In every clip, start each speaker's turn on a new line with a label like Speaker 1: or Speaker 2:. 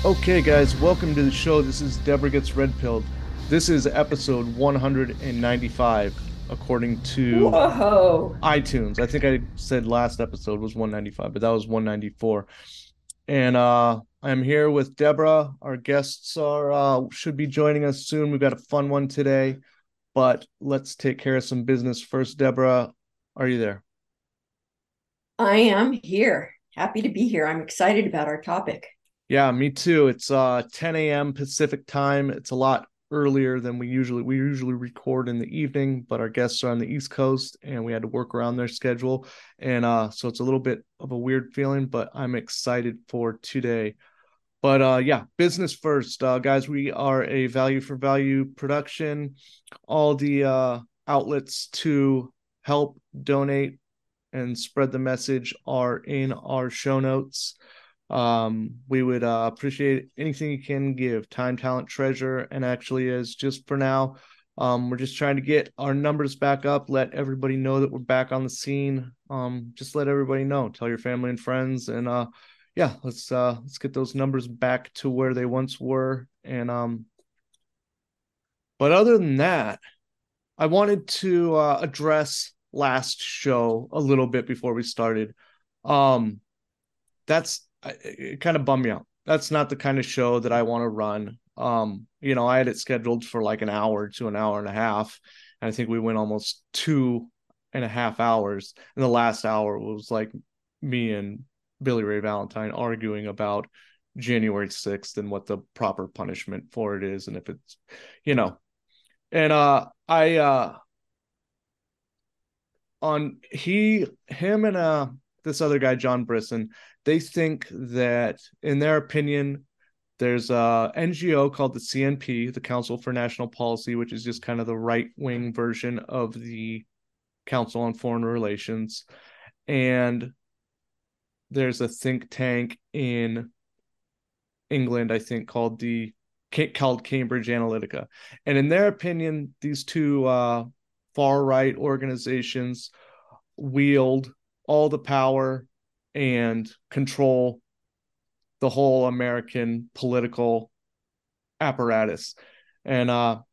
Speaker 1: Okay, guys, welcome to the show. This is Deborah Gets Red Pilled. This is episode 195, according to
Speaker 2: Whoa.
Speaker 1: iTunes. I think I said last episode was 195, but that was 194. And I'm here with Deborah. Our guests are should be joining us soon. We've got a fun one today, but let's take care of some business first. Deborah, are you there?
Speaker 2: I am here. Happy to be here. I'm excited about our topic.
Speaker 1: Yeah, me too. It's 10 a.m. Pacific time. It's a lot earlier than we usually record in the evening, but our guests are on the East Coast and we had to work around their schedule. And so it's a little bit of a weird feeling, but I'm excited for today. But yeah, business first. Guys, we are a value for value production. All the outlets to help donate and spread the message are in our show notes. We would appreciate anything you can give, time, talent, treasure. And actually, as just for now, we're just trying to get our numbers back up, let everybody know that we're back on the scene. Just let everybody know, tell your family and friends, and yeah, let's get those numbers back to where they once were. And but other than that, I wanted to address last show a little bit before we started. Um, that's it kind of bummed me out. That's not the kind of show that I want to run. I had it scheduled for like an hour to an hour and a half, and I think we went almost 2.5 hours. And the last hour was like me and Billy Ray Valentine arguing about January 6th and what the proper punishment for it is, and if it's, you know, and I on him and this other guy John Brisson, they think that in their opinion there's a NGO called the CNP, the Council for National Policy, which is just kind of the right wing version of the Council on Foreign Relations, and there's a think tank in England, I think, called Cambridge Analytica. And in their opinion, these two far right organizations wield all the power and control the whole American political apparatus. And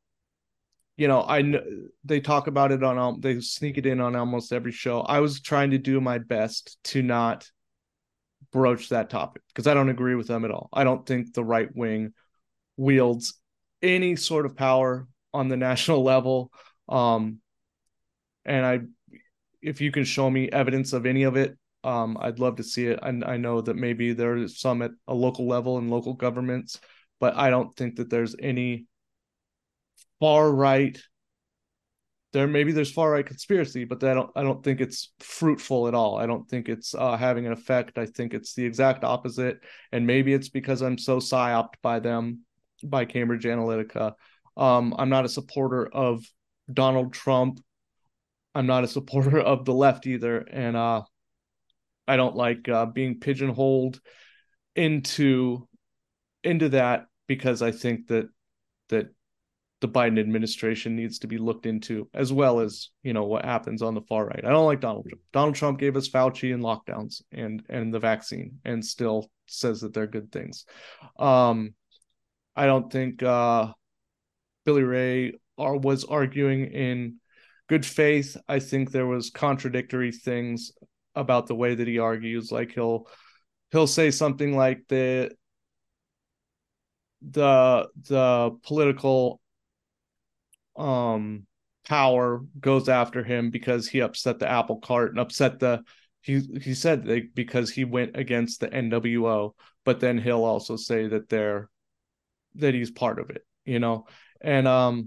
Speaker 1: I know they talk about it on they sneak it in on almost every show. I was trying to do my best to not broach that topic because I don't agree with them at all. I don't think the right wing wields any sort of power on the national level. Um, and if you can show me evidence of any of it, I'd love to see it. I know that maybe there's some at a local level in local governments, but I don't think that there's any far right. There's far right conspiracy, but I don't think it's fruitful at all. I don't think it's having an effect. I think it's the exact opposite, and maybe it's because I'm so psyoped by them, by Cambridge Analytica. I'm not a supporter of Donald Trump. I'm not a supporter of the left either, and I don't like being pigeonholed into that because I think that the Biden administration needs to be looked into, as well as what happens on the far right. I don't like Donald Trump. Donald Trump gave us Fauci and lockdowns and the vaccine, and still says that they're good things. Um, I don't think Billy Ray was arguing in good faith. I think there was contradictory things about the way that he argues. Like he'll say something like the political power goes after him because he upset the apple cart and upset the he said because he went against the NWO, but then he'll also say that he's part of it, and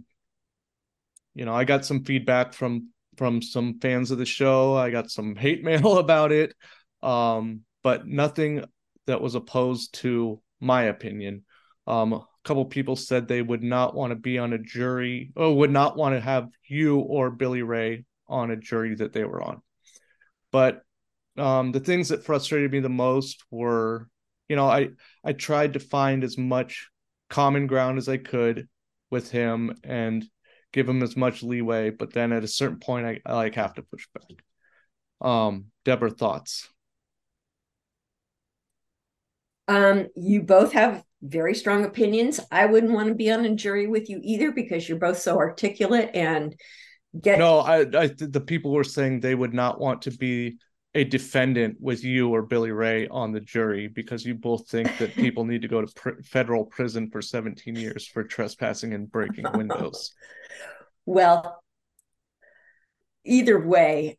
Speaker 1: I got some feedback from some fans of the show. I got some hate mail about it, but nothing that was opposed to my opinion. A couple people said they would not want to be on a jury, or would not want to have you or Billy Ray on a jury that they were on. But the things that frustrated me the most were, I tried to find as much common ground as I could with him and give him as much leeway, but then at a certain point, I like have to push back. Deborah, thoughts?
Speaker 2: You both have very strong opinions. I wouldn't want to be on a jury with you either because you're both so articulate and get.
Speaker 1: No, the people were saying they would not want to be a defendant with you or Billy Ray on the jury because you both think that people need to go to federal prison for 17 years for trespassing and breaking windows.
Speaker 2: Well, either way,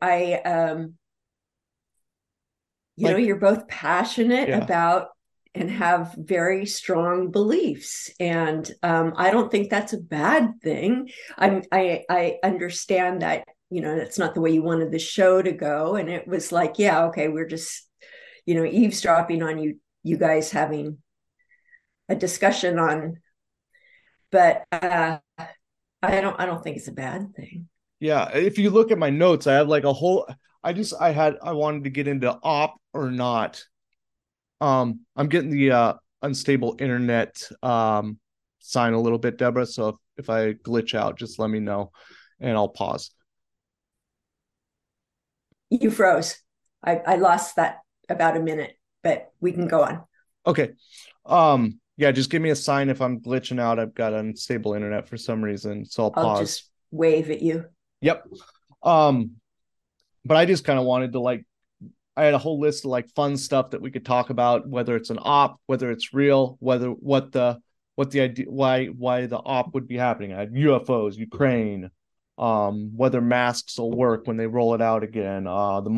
Speaker 2: you're both passionate
Speaker 1: Yeah,
Speaker 2: about and have very strong beliefs, and I don't think that's a bad thing. I understand that that's not the way you wanted the show to go, and it was like, yeah, okay, we're just eavesdropping on you guys having a discussion on, but I don't think it's a bad thing.
Speaker 1: yeah. If you look at my notes, I have like a whole. I wanted to get into op or not. I'm getting the unstable internet sign a little bit, Deborah. So if I glitch out, just let me know, and I'll pause.
Speaker 2: You froze. I lost that about a minute, but we can go on.
Speaker 1: Okay. Yeah, just give me a sign if I'm glitching out. I've got unstable internet for some reason, so I'll
Speaker 2: I'll
Speaker 1: pause.
Speaker 2: just wave at you.
Speaker 1: Yep. Um, but I just kind of wanted to like I had a whole list of like fun stuff that we could talk about, whether it's an op, whether it's real, whether what the idea why the op would be happening. I had UFOs, Ukraine, whether masks will work when they roll it out again,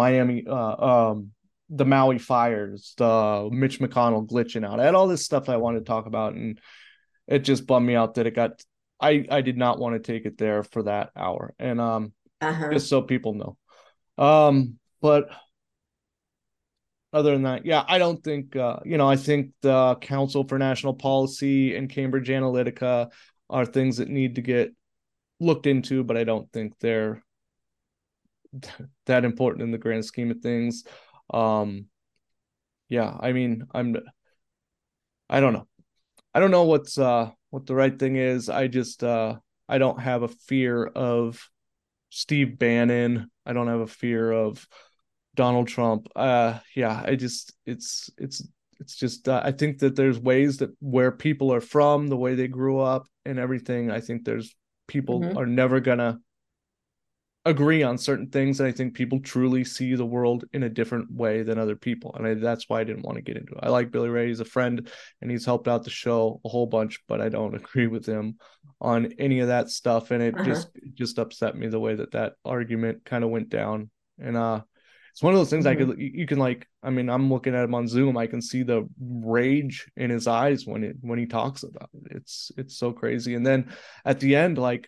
Speaker 1: the Maui fires, the Mitch McConnell glitching out. I had all this stuff I wanted to talk about, and it just bummed me out that it got. I did not want to take it there for that hour, and
Speaker 2: Uh-huh.
Speaker 1: just so people know. But other than that, yeah, I don't think I think the Council for National Policy and Cambridge Analytica are things that need to get looked into, but I don't think they're that important in the grand scheme of things. Um, yeah, I mean, I don't know. I don't know what the right thing is. I don't have a fear of Steve Bannon. I don't have a fear of Donald Trump. Yeah, it's just I think that there's ways that where people are from, the way they grew up and everything. I think there's people
Speaker 2: Mm-hmm.
Speaker 1: are never gonna agree on certain things, and I think people truly see the world in a different way than other people, and that's why I didn't want to get into it. I like Billy Ray; he's a friend, and he's helped out the show a whole bunch, but I don't agree with him on any of that stuff, and
Speaker 2: Uh-huh.
Speaker 1: it just upset me the way that argument kind of went down, and it's one of those things I
Speaker 2: Mm-hmm.
Speaker 1: could you can like. I mean, I'm looking at him on Zoom. I can see the rage in his eyes when he talks about it. It's so crazy. And then at the end, like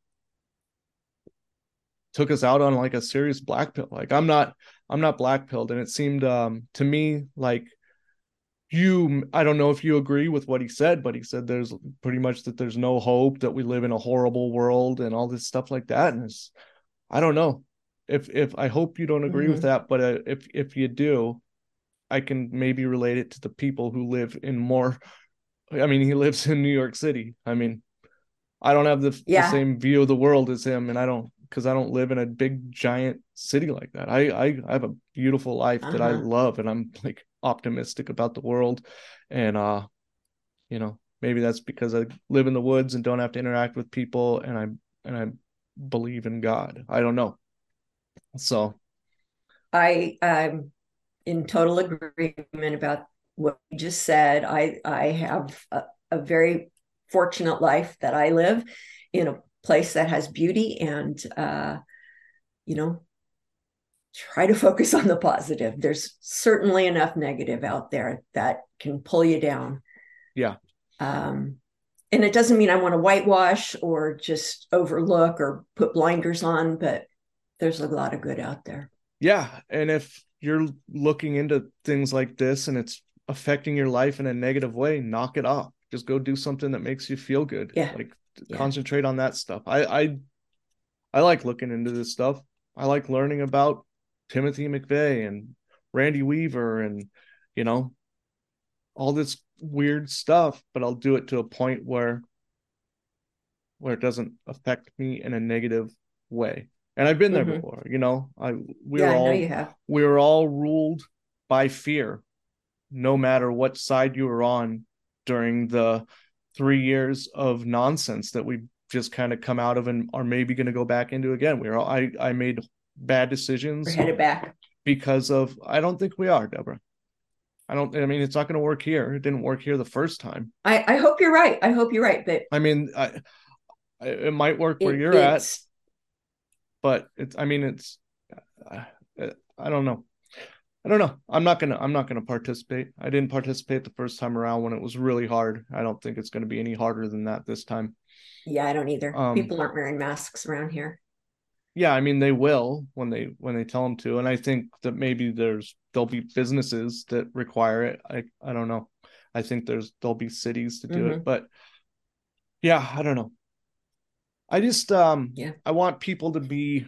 Speaker 1: took us out on like a serious black pill. Like I'm not black pilled, and it seemed to me like I don't know if you agree with what he said, but he said there's pretty much that there's no hope, that we live in a horrible world and all this stuff like that. And I don't know if I hope you don't agree with
Speaker 2: Mm-hmm.
Speaker 1: that, but if you do, I can maybe relate it to the people who live in more. I mean, he lives in New York City. I mean, I don't have the
Speaker 2: Yeah.
Speaker 1: same view of the world as him, and I don't because I don't live in a big giant city like that. I have a beautiful life that I
Speaker 2: Uh-huh.
Speaker 1: love, and I'm like optimistic about the world, and maybe that's because I live in the woods and don't have to interact with people, and I believe in God. I don't know. So
Speaker 2: I'm in total agreement about what you just said. I have a very fortunate life that I live in a place that has beauty, and you know try to focus on the positive. There's certainly enough negative out there that can pull you down.
Speaker 1: yeah,
Speaker 2: Um, and it doesn't mean I want to whitewash or just overlook or put blinders on, but there's a lot of good out there.
Speaker 1: yeah, and if you're looking into things like this and it's affecting your life in a negative way, knock it off. Just go do something that makes you feel good.
Speaker 2: Yeah.
Speaker 1: Like
Speaker 2: Yeah.
Speaker 1: concentrate on that stuff. I like looking into this stuff. I like learning about Timothy McVeigh and Randy Weaver and you know all this weird stuff, but I'll do it to a point where it doesn't affect me in a negative way. And I've been there
Speaker 2: Mm-hmm.
Speaker 1: before, you know. I
Speaker 2: Yeah, I know you have.
Speaker 1: we were all ruled by fear, no matter what side you were on during the 3 years of nonsense that we just kind of come out of and are maybe going to go back into again. I made bad
Speaker 2: We're
Speaker 1: decisions
Speaker 2: headed back.
Speaker 1: because of, I don't think we are, Deborah. I mean, it's not going to work here. It didn't work here the first time.
Speaker 2: I hope you're right. I hope you're right. But
Speaker 1: I mean, it might work where you're at,
Speaker 2: it's
Speaker 1: but uh, I don't know. I don't know. I'm not gonna participate. I didn't participate the first time around when it was really hard. I don't think it's gonna be any harder than that this time.
Speaker 2: yeah, I don't either.
Speaker 1: Um,
Speaker 2: People aren't wearing masks around here.
Speaker 1: yeah, I mean they will when they tell them to, and I think that maybe there'll be businesses that require it. I don't know. I think there'll be cities to do it, but yeah, I don't know. I just
Speaker 2: Yeah.
Speaker 1: I want people to be,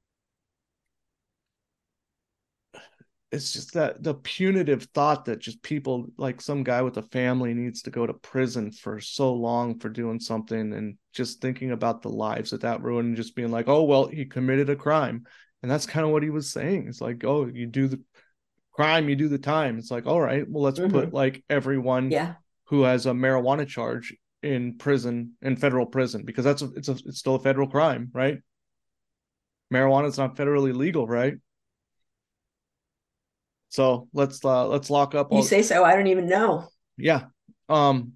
Speaker 1: it's just that the punitive thought that just people like some guy with a family needs to go to prison for so long for doing something, and just thinking about the lives that ruined, and just being like, oh well, he committed a crime. And that's kind of what he was saying. It's like, oh, you do the crime, you do the time. It's like, all right, well, let's put like everyone
Speaker 2: Yeah.
Speaker 1: who has a marijuana charge in prison, in federal prison, because it's still a federal crime, right? Marijuana is not federally legal, right? So let's lock up
Speaker 2: You
Speaker 1: all.
Speaker 2: say so. I don't even know.
Speaker 1: Yeah. um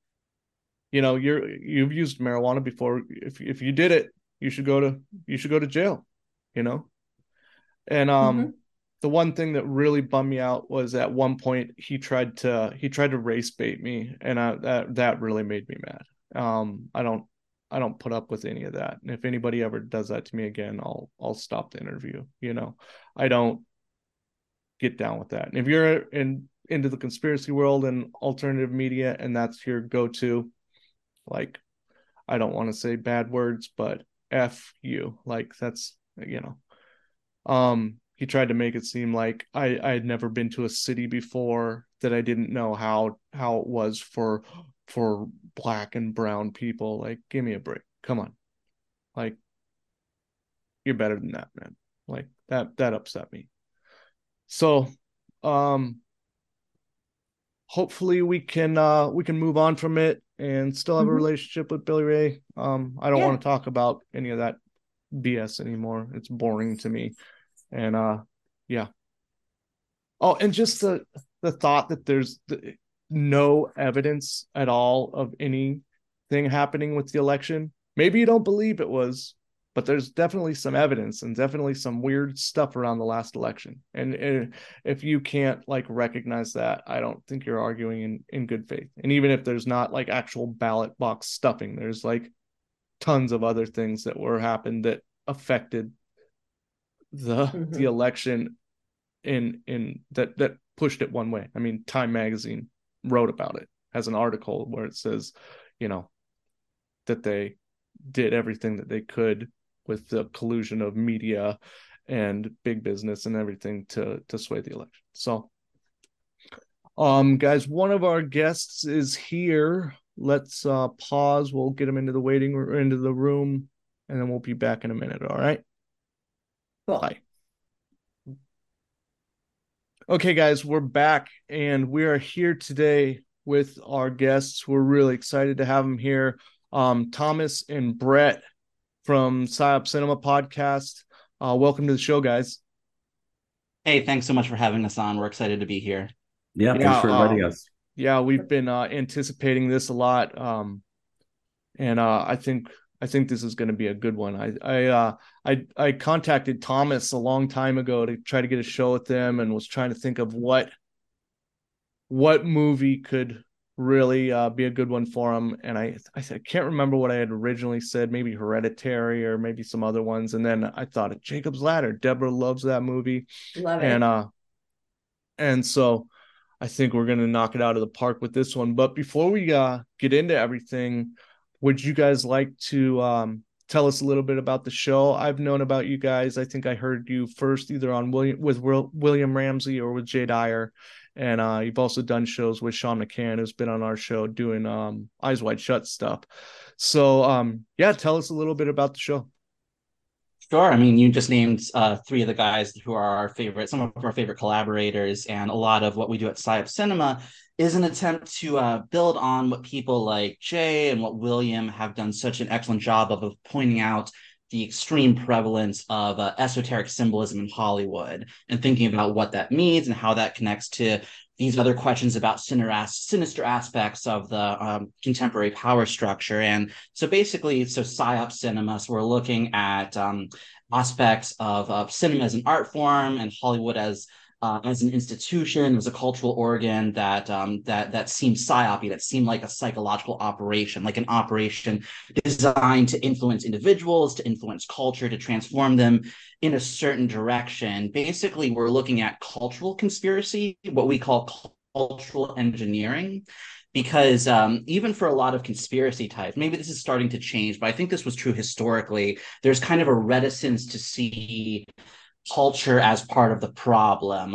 Speaker 1: you've used marijuana before. If you did it, you should go to jail, you know. And the one thing that really bummed me out was at one point he tried to race bait me, and that really made me mad. I don't put up with any of that, and if anybody ever does that to me again, I'll stop the interview, you know. I don't get down with that. And if you're into the conspiracy world and alternative media, and that's your go-to, like, I don't want to say bad words, but F you. Like, that's, you know. He tried to make it seem like I had never been to a city before, that I didn't know how it was for black and brown people. Like, give me a break. Come on. Like, you're better than that, man. Like, that upset me. So, um, hopefully we can move on from it and still have a relationship with Billy Ray. I don't want
Speaker 2: Yeah.
Speaker 1: to talk about any of that BS anymore. It's boring to me. And yeah. Oh, and just the thought that there's no evidence at all of anything happening with the election. Maybe you don't believe it was, but there's definitely some evidence and definitely some weird stuff around the last election. And if you can't like recognize that, I don't think you're arguing in good faith. And even if there's not like actual ballot box stuffing, there's like tons of other things that were happened that affected the election in that pushed it one way. I mean, Time magazine wrote about it, has an article where it says, you know, that they did everything that they could with the collusion of media and big business and everything to sway the election. So guys, one of our guests is here. Let's pause. We'll get him into into the room, and then we'll be back in a minute. All right.
Speaker 2: Cool.
Speaker 1: Bye. Okay, guys, we're back, and we are here today with our guests. We're really excited to have them here. Thomas and Brett from PsyOp Cinema Podcast. Welcome to the show, guys.
Speaker 3: Hey, thanks so much for having us on. We're excited to be here.
Speaker 4: Yeah, thanks for inviting us.
Speaker 1: Yeah, we've been anticipating this a lot, and I think this is going to be a good one. I contacted Thomas a long time ago to try to get a show with them, and was trying to think of what movie could really be a good one for him. And I can't remember what I had originally said, maybe Hereditary or maybe some other ones. And then I thought of Jacob's Ladder. Deborah loves that movie.
Speaker 2: Love it.
Speaker 1: And so I think we're going to knock it out of the park with this one. But before we get into everything, would you guys like to tell us a little bit about the show? I've known about you guys. I think I heard you first either on William Ramsey or with Jay Dyer. And you've also done shows with Sean McCann, who's been on our show doing Eyes Wide Shut stuff. So yeah, tell us a little bit about the show.
Speaker 3: Sure. I mean, you just named three of the guys who are some of our favorite collaborators, and a lot of what we do at PsyUp Cinema is an attempt to build on what people like Jay and what William have done such an excellent job of pointing out the extreme prevalence of esoteric symbolism in Hollywood and thinking about what that means and how that connects to these other questions about sinister aspects of the contemporary power structure. And so basically, PsyUp Cinema, so we're looking at aspects of cinema as an art form and Hollywood as an institution, as a cultural organ that seemed psyopy, that seemed like a psychological operation, like an operation designed to influence individuals, to influence culture, to transform them in a certain direction. Basically, we're looking at cultural conspiracy, what we call cultural engineering. Because even for a lot of conspiracy types, maybe this is starting to change, but I think this was true historically. There's kind of a reticence to see culture as part of the problem.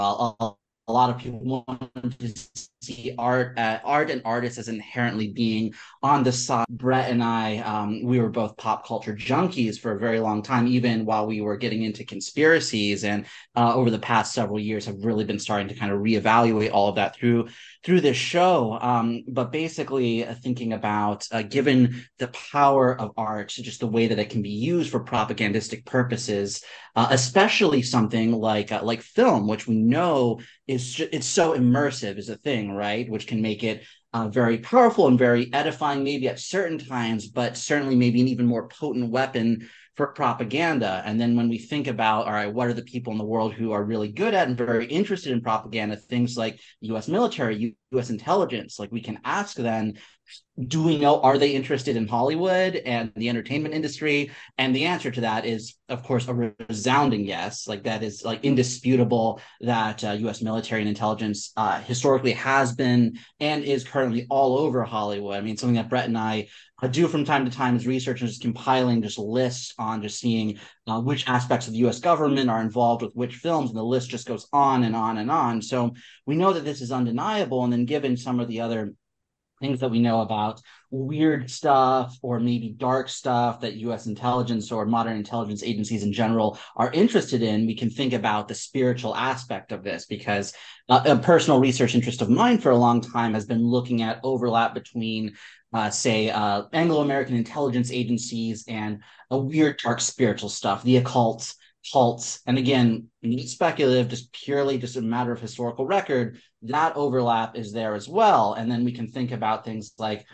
Speaker 3: A lot of people want to see art and artists as inherently being on the side. Brett and I, we were both pop culture junkies for a very long time, even while we were getting into conspiracies. And over the past several years, have really been starting to kind of reevaluate all of that through this show. But basically, thinking about given the power of art, just the way that it can be used for propagandistic purposes, especially something like film, which we know it's so immersive is a thing, right? Which can make it very powerful and very edifying, maybe at certain times, but certainly maybe an even more potent weapon for propaganda. And then when we think about, all right, what are the people in the world who are really good at and very interested in propaganda, things like US military, US intelligence, like we can ask then, do we know, are they interested in Hollywood and the entertainment industry? And the answer to that is, of course, a resounding yes. Like that is like indisputable that US military and intelligence historically has been and is currently all over Hollywood. I mean, something that Brett and I do from time to time is research and just compiling just lists on just seeing which aspects of the US government are involved with which films, and the list just goes on and on and on. So we know that this is undeniable. And then given some of the other things that we know about weird stuff or maybe dark stuff that US intelligence or modern intelligence agencies in general are interested in, we can think about the spiritual aspect of this, because a personal research interest of mine for a long time has been looking at overlap between say Anglo-American intelligence agencies and a weird dark spiritual stuff, the occult, cults. And again, not speculative, just purely just a matter of historical record, that overlap is there as well. And then we can think about things like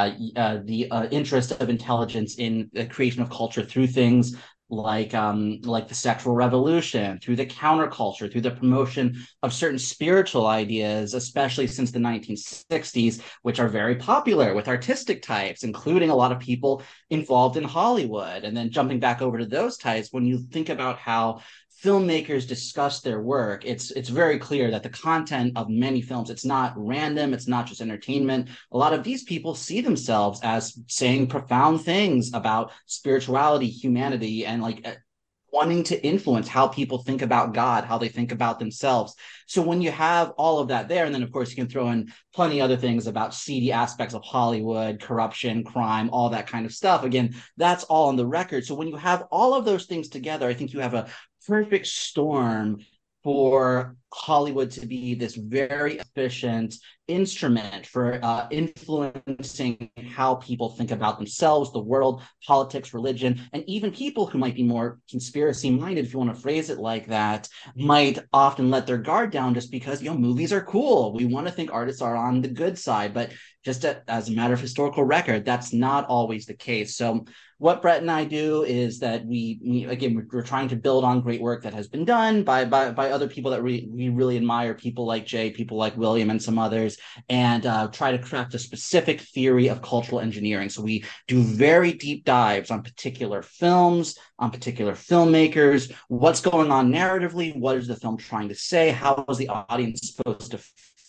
Speaker 3: the interest of intelligence in the creation of culture through things like the sexual revolution, through the counterculture, through the promotion of certain spiritual ideas, especially since the 1960s, which are very popular with artistic types, including a lot of people involved in Hollywood. And then jumping back over to those types, when you think about how filmmakers discuss their work, it's very clear that the content of many films, it's not random, it's not just entertainment. A lot of these people see themselves as saying profound things about spirituality, humanity, and like wanting to influence how people think about God, how they think about themselves. So when you have all of that there, and then of course you can throw in plenty other things about seedy aspects of Hollywood, corruption, crime, all that kind of stuff. Again, that's all on the record. So when you have all of those things together, I think you have a perfect storm for Hollywood to be this very efficient instrument for influencing how people think about themselves, the world, politics, religion, and even people who might be more conspiracy minded, if you want to phrase it like that, might often let their guard down just because, movies are cool. We want to think artists are on the good side, but just as a matter of historical record, that's not always the case. So what Brett and I do is that we're trying to build on great work that has been done by other people that we really admire, people like Jay, people like William, and some others, and try to craft a specific theory of cultural engineering. So we do very deep dives on particular films, on particular filmmakers, what's going on narratively, what is the film trying to say, how is the audience supposed to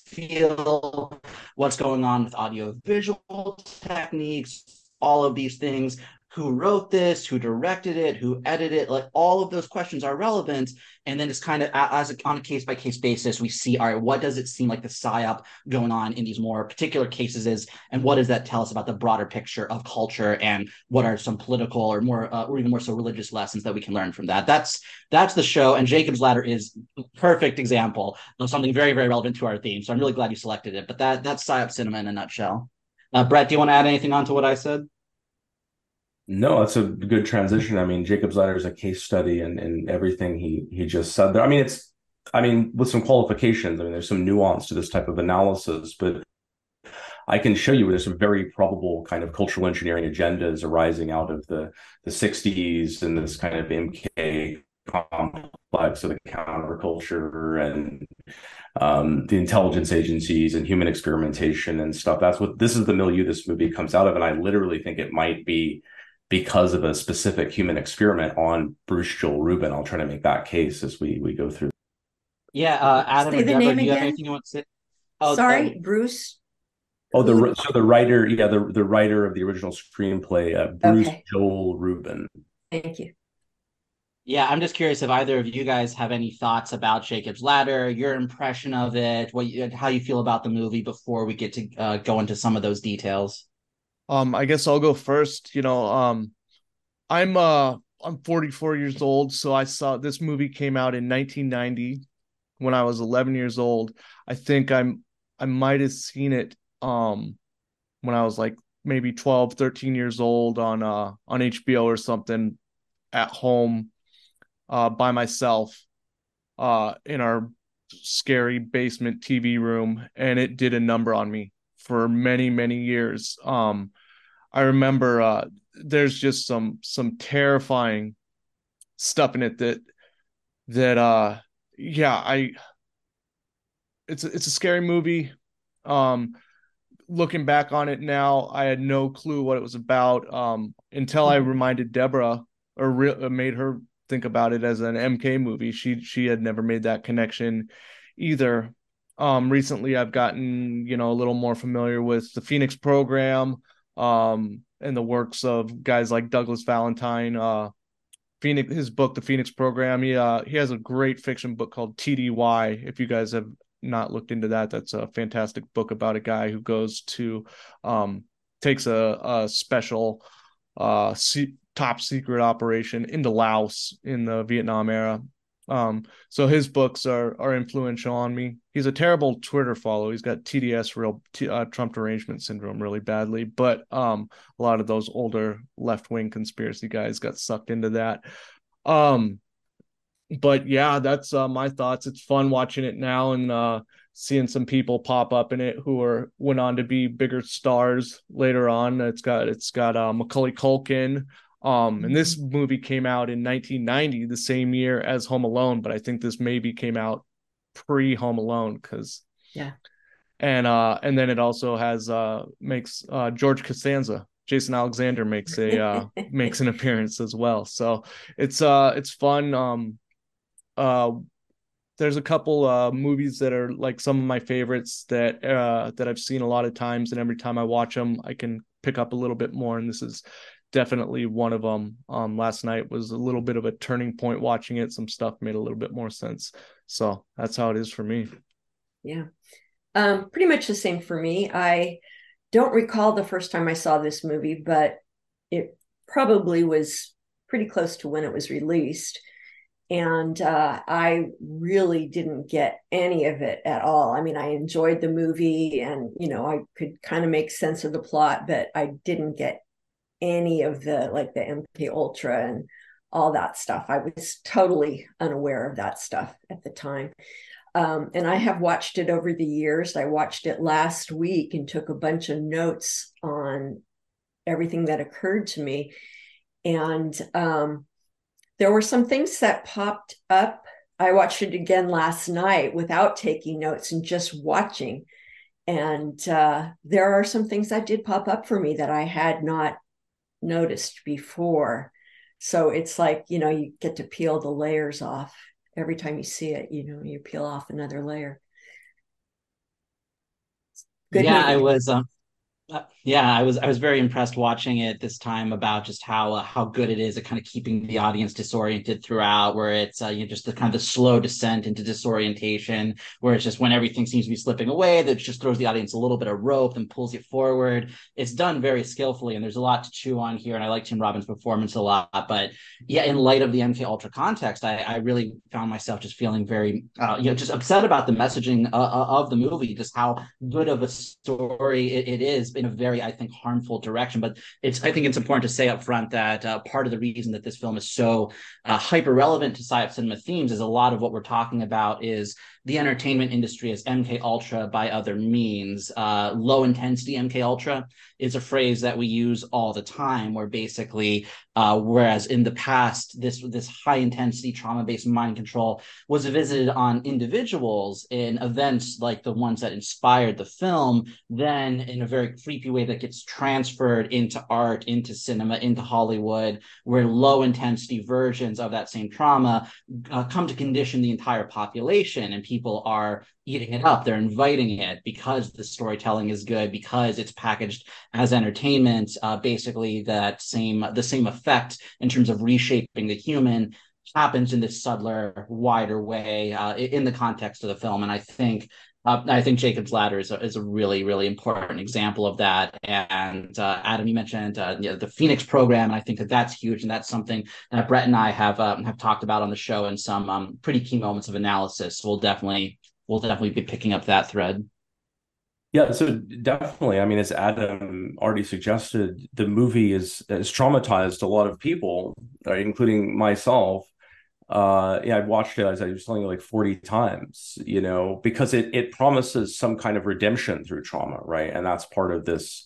Speaker 3: feel, what's going on with audio visual techniques, all of these things, who wrote this, who directed it, who edited it, like all of those questions are relevant. And then it's kind of on a case by case basis, we see, all right, what does it seem like the psyop going on in these more particular cases is, and what does that tell us about the broader picture of culture, and what are some political or more or even more so religious lessons that we can learn from that. That's the show, and Jacob's Ladder is a perfect example of something very, very relevant to our theme. So I'm really glad you selected it. But that's psyop cinema in a nutshell. Brett, do you want to add anything on to what I said?
Speaker 4: No, that's a good transition. I mean, Jacob's Ladder is a case study and everything he just said there. I mean, with some qualifications. I mean, there's some nuance to this type of analysis, but I can show you there's some very probable kind of cultural engineering agendas arising out of the 60s and this kind of MK complex of the counterculture and the intelligence agencies and human experimentation and stuff. This is the milieu this movie comes out of. And I literally think it might be because of a specific human experiment on Bruce Joel Rubin. I'll try to make that case as we go through.
Speaker 3: Yeah, Adam or Deborah, do you have
Speaker 2: again?
Speaker 3: anything you want to say?
Speaker 2: Sorry, Bruce.
Speaker 4: Oh, the writer, the writer of the original screenplay, Bruce Joel Rubin.
Speaker 2: Thank you.
Speaker 3: Yeah, I'm just curious if either of you guys have any thoughts about Jacob's Ladder, your impression of it, how you feel about the movie before we get to go into some of those details.
Speaker 1: I guess I'll go first. I'm 44 years old, so I saw this movie came out in 1990 when I was 11 years old. I think I might have seen it when I was like maybe 12, 13 years old on HBO or something at home by myself in our scary basement TV room, and it did a number on me for many, many years. I remember there's just some terrifying stuff in it that it's a scary movie. Looking back on it now, I had no clue what it was about until I reminded Deborah or made her think about it as an MK movie. She had never made that connection either. Recently I've gotten, a little more familiar with the Phoenix Program, and the works of guys like Douglas Valentine. Phoenix, his book, The Phoenix Program. He has a great fiction book called TDY. If you guys have not looked into that, that's a fantastic book about a guy who goes to takes a special top secret operation into Laos in the Vietnam era. So his books are influential on me. He's a terrible Twitter follow. He's got TDS, Trump derangement syndrome, really badly. But a lot of those older left-wing conspiracy guys got sucked into that. But yeah, that's my thoughts. It's fun watching it now and seeing some people pop up in it who went on to be bigger stars later on. It's got Macaulay Culkin. And this movie came out in 1990, the same year as Home Alone, but I think this maybe came out pre Home Alone and then it also has makes George Costanza. Jason Alexander makes an appearance as well. So it's fun. There's a couple movies that are like some of my favorites that I've seen a lot of times, and every time I watch them, I can pick up a little bit more. And this is definitely one of them. Last night was a little bit of a turning point watching it. Some stuff made a little bit more sense. So that's how it is for me.
Speaker 2: Yeah. Pretty much the same for me. I don't recall the first time I saw this movie, but it probably was pretty close to when it was released. And I really didn't get any of it at all. I mean, I enjoyed the movie and, I could kind of make sense of the plot, but I didn't get any of the MK Ultra and all that stuff. I was totally unaware of that stuff at the time. And I have watched it over the years. I watched it last week and took a bunch of notes on everything that occurred to me. And there were some things that popped up. I watched it again last night without taking notes and just watching. And there are some things that did pop up for me that I had not noticed before. So it's like, you get to peel the layers off. Every time you see it, you peel off another layer.
Speaker 3: Good movie. I was Yeah, I was very impressed watching it this time about just how good it is at kind of keeping the audience disoriented throughout, where it's just the kind of the slow descent into disorientation, where it's just when everything seems to be slipping away, that just throws the audience a little bit of rope and pulls you forward. It's done very skillfully, and there's a lot to chew on here. And I like Tim Robbins' performance a lot, but yeah, in light of the MK Ultra context, I really found myself just feeling very just upset about the messaging of the movie, just how good of a story it is in a very, I think, harmful direction. But I think it's important to say up front that part of the reason that this film is so hyper relevant to PSYOP cinema themes is a lot of what we're talking about is the entertainment industry as MK Ultra by other means. Low intensity MK Ultra is a phrase that we use all the time, where basically, whereas in the past, this high intensity trauma based mind control was visited on individuals in events like the ones that inspired the film, then in a very creepy way that gets transferred into art, into cinema, into Hollywood, where low intensity versions of that same trauma come to condition the entire population, and people are eating it up. They're inviting it because the storytelling is good, because it's packaged as entertainment. Basically, the same effect in terms of reshaping the human happens in this subtler, wider way in the context of the film. And I think Jacob's Ladder is a really, really important example of that. And Adam, you mentioned the Phoenix program, and I think that's huge, and that's something that Brett and I have talked about on the show in some pretty key moments of analysis. We'll definitely be picking up that thread.
Speaker 4: Yeah, so definitely. I mean, as Adam already suggested, the movie has traumatized a lot of people, including myself. Yeah, I've watched it, as I was telling you, like 40 times, because it promises some kind of redemption through trauma, right? And that's part of this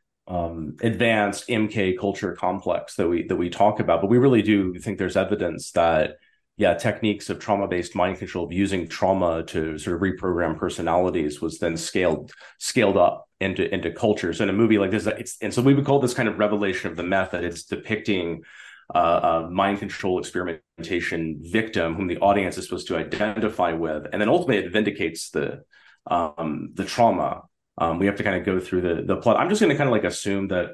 Speaker 4: advanced MK culture complex that we talk about. But we really do think there's evidence that, yeah, techniques of trauma-based mind control, of using trauma to sort of reprogram personalities, was then scaled up into cultures. In a movie like this, and so we would call this kind of revelation of the method. It's depicting a mind control experimentation victim whom the audience is supposed to identify with, and then ultimately it vindicates the trauma. We have to kind of go through the plot. I'm just going to kind of like assume that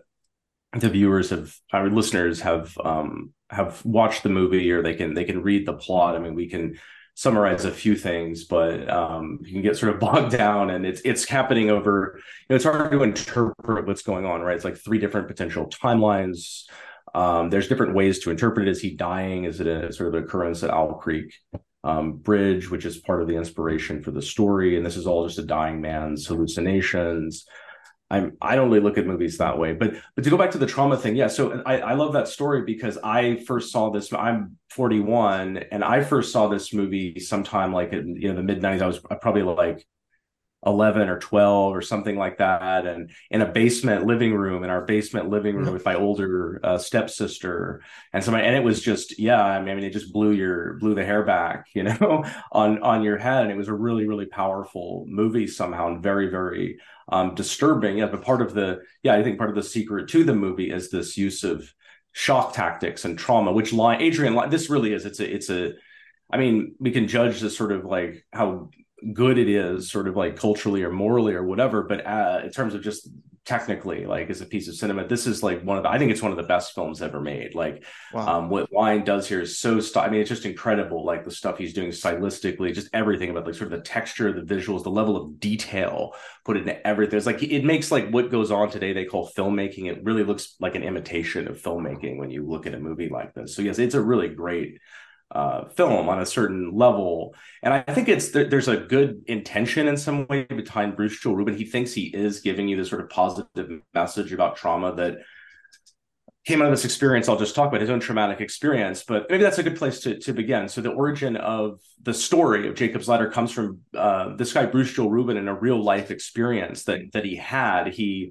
Speaker 4: our listeners have watched the movie, or they can read the plot. I mean, we can summarize a few things, but you can get sort of bogged down, and it's happening over. It's hard to interpret what's going on, right? It's like three different potential timelines. There's different ways to interpret it. Is he dying? Is it a sort of occurrence at Owl Creek Bridge, which is part of the inspiration for the story? And this is all just a dying man's hallucinations. I don't really look at movies that way, but to go back to the trauma thing, yeah. So I love that story because I first saw this. I'm 41, and I first saw this movie sometime like in the mid 90s. I was probably like 11 or 12 or something like that, and in our basement living room with my older stepsister, and and it was just, yeah, I mean, it just blew the hair back, on your head. And it was a really, really powerful movie somehow, and very, very disturbing. Yeah, but I think part of the secret to the movie is this use of shock tactics and trauma, which Adrian, this really is, I mean, we can judge this sort of like how good it is sort of like culturally or morally or whatever, but in terms of just technically, like as a piece of cinema, this is like I think it's one of the best films ever made. Like, wow. What Wine does here is I mean, it's just incredible. Like the stuff he's doing stylistically, just everything about like sort of the texture, the visuals, the level of detail put into everything. It's like, it makes like what goes on today they call filmmaking. It really looks like an imitation of filmmaking when you look at a movie like this. So yes, it's a really great film on a certain level. And I think there's a good intention in some way behind Bruce Joel Rubin. He thinks he is giving you this sort of positive message about trauma that came out of this experience. I'll just talk about his own traumatic experience, but maybe that's a good place to begin. So the origin of the story of Jacob's Ladder comes from this guy, Bruce Joel Rubin, and a real life experience that he had.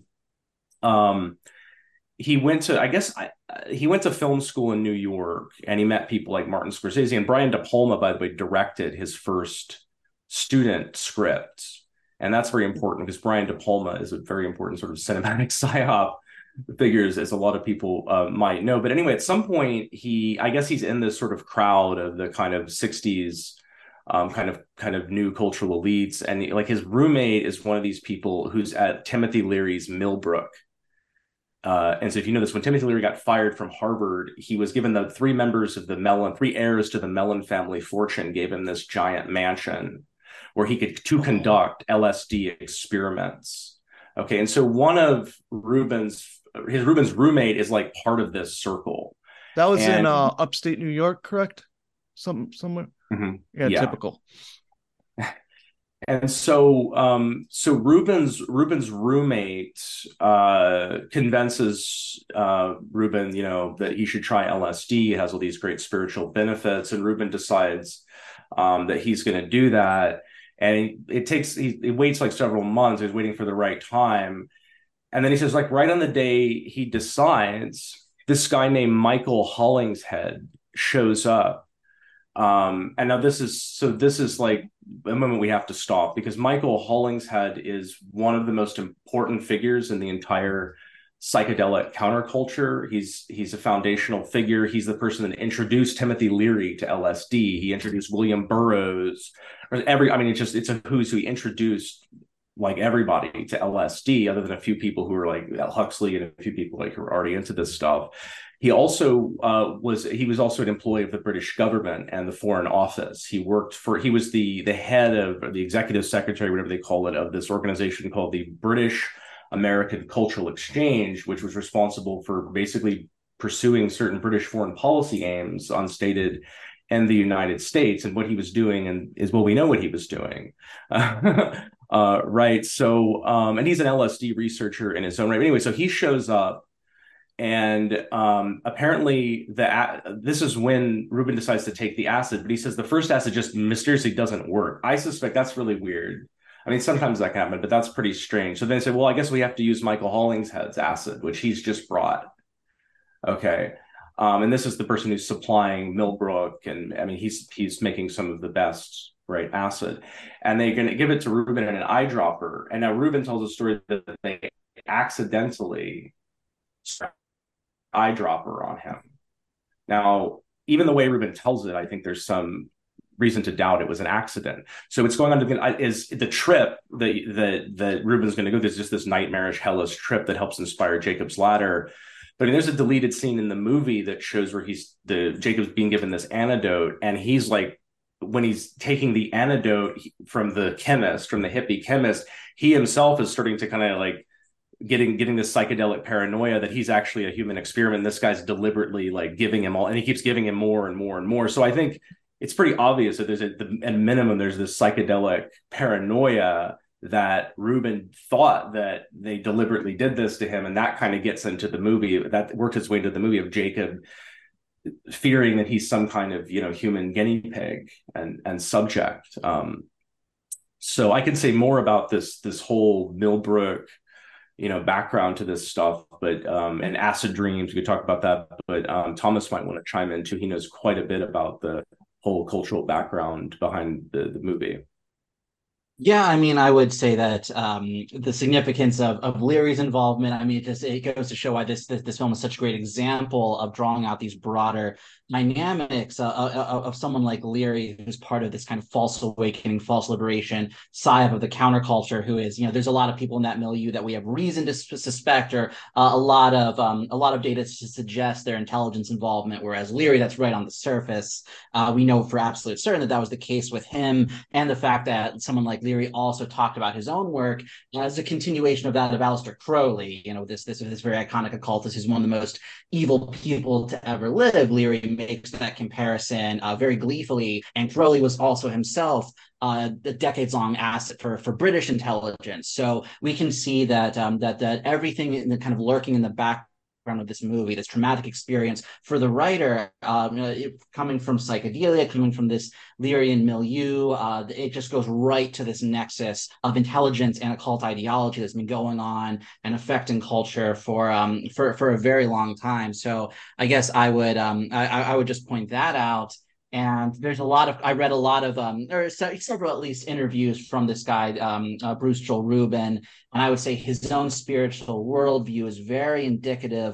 Speaker 4: He went to film school in New York, and he met people like Martin Scorsese, and Brian De Palma, by the way, directed his first student script. And that's very important because Brian De Palma is a very important sort of cinematic psyop figures, as a lot of people might know. But anyway, at some point, I guess he's in this sort of crowd of the kind of 60s kind of new cultural elites. And like his roommate is one of these people who's at Timothy Leary's Millbrook. And so if you know this, when Timothy Leary got fired from Harvard, he was given the three heirs to the Mellon family fortune, gave him this giant mansion where he could conduct LSD experiments. Okay. And so one of Rubin's roommate is like part of this circle.
Speaker 1: That was in upstate New York, correct? Somewhere.
Speaker 4: Mm-hmm.
Speaker 1: Yeah, typical.
Speaker 4: And so Rubin's roommate convinces Rubin, that he should try LSD. It has all these great spiritual benefits, and Rubin decides that he's going to do that. And it waits like several months. He's waiting for the right time, and then he says, like right on the day he decides, this guy named Michael Hollingshead shows up. And now this is like a moment we have to stop, because Michael Hollingshead is one of the most important figures in the entire psychedelic counterculture. He's a foundational figure. He's the person that introduced Timothy Leary to LSD. He introduced William Burroughs. It's a who's who. He introduced like everybody to LSD, other than a few people who were like Huxley and a few people like who were already into this stuff. He also was also an employee of the British government and the Foreign Office. He was the head of the executive secretary, whatever they call it, of this organization called the British American Cultural Exchange, which was responsible for basically pursuing certain British foreign policy aims unstated in the United States. And what he was doing we know what he was doing. Right. So, and he's an LSD researcher in his own right. But anyway, so he shows up. And apparently this is when Rubin decides to take the acid, but he says the first acid just mysteriously doesn't work. I suspect that's really weird. I mean, sometimes that can happen, but that's pretty strange. So then they say, well, I guess we have to use Michael Hollingshead's acid, which he's just brought. Okay. And this is the person who's supplying Millbrook. And I mean, he's making some of the best, right, acid. And they're going to give it to Rubin in an eyedropper. And now Rubin tells a story that they accidentally eyedropper on him. Now, even the way Rubin tells it, I think there's some reason to doubt it was an accident. So it's going on is the trip that Rubin's going to go. There's just this nightmarish, hellish trip that helps inspire Jacob's Ladder. But I mean, there's a deleted scene in the movie that shows where Jacob's being given this antidote, and he's like, when he's taking the antidote from the hippie chemist, he himself is starting to kind of like getting this psychedelic paranoia that he's actually a human experiment. This guy's deliberately like giving him all, and he keeps giving him more and more and more. So I think it's pretty obvious that at minimum, there's this psychedelic paranoia that Rubin thought that they deliberately did this to him. And that kind of gets into the movie, that works its way into the movie of Jacob fearing that he's some kind of, human guinea pig and subject. So I can say more about this whole Millbrook, background to this stuff, but and acid dreams, we could talk about that, but Thomas might want to chime in too. He knows quite a bit about the whole cultural background behind the movie.
Speaker 3: Yeah, I mean, I would say that the significance of Leary's involvement, I mean, it goes to show why this film is such a great example of drawing out these broader dynamics of someone like Leary, who's part of this kind of false awakening, false liberation side of the counterculture, who is, there's a lot of people in that milieu that we have reason to suspect, or a lot of data to suggest their intelligence involvement, whereas Leary, that's right on the surface. We know for absolute certain that was the case with him, and the fact that someone like Leary also talked about his own work as a continuation of that of Aleister Crowley, this very iconic occultist who's one of the most evil people to ever live. Leary makes that comparison very gleefully, and Crowley was also himself a decades-long asset for British intelligence. So we can see that that everything in the kind of lurking in the background of this movie, this traumatic experience for the writer, coming from psychedelia, coming from this Learyan milieu, it just goes right to this nexus of intelligence and occult ideology that's been going on and affecting culture for a very long time. So I guess I would just point that out. And there's I read a lot of, or several at least interviews from this guy, Bruce Joel Rubin, and I would say his own spiritual worldview is very indicative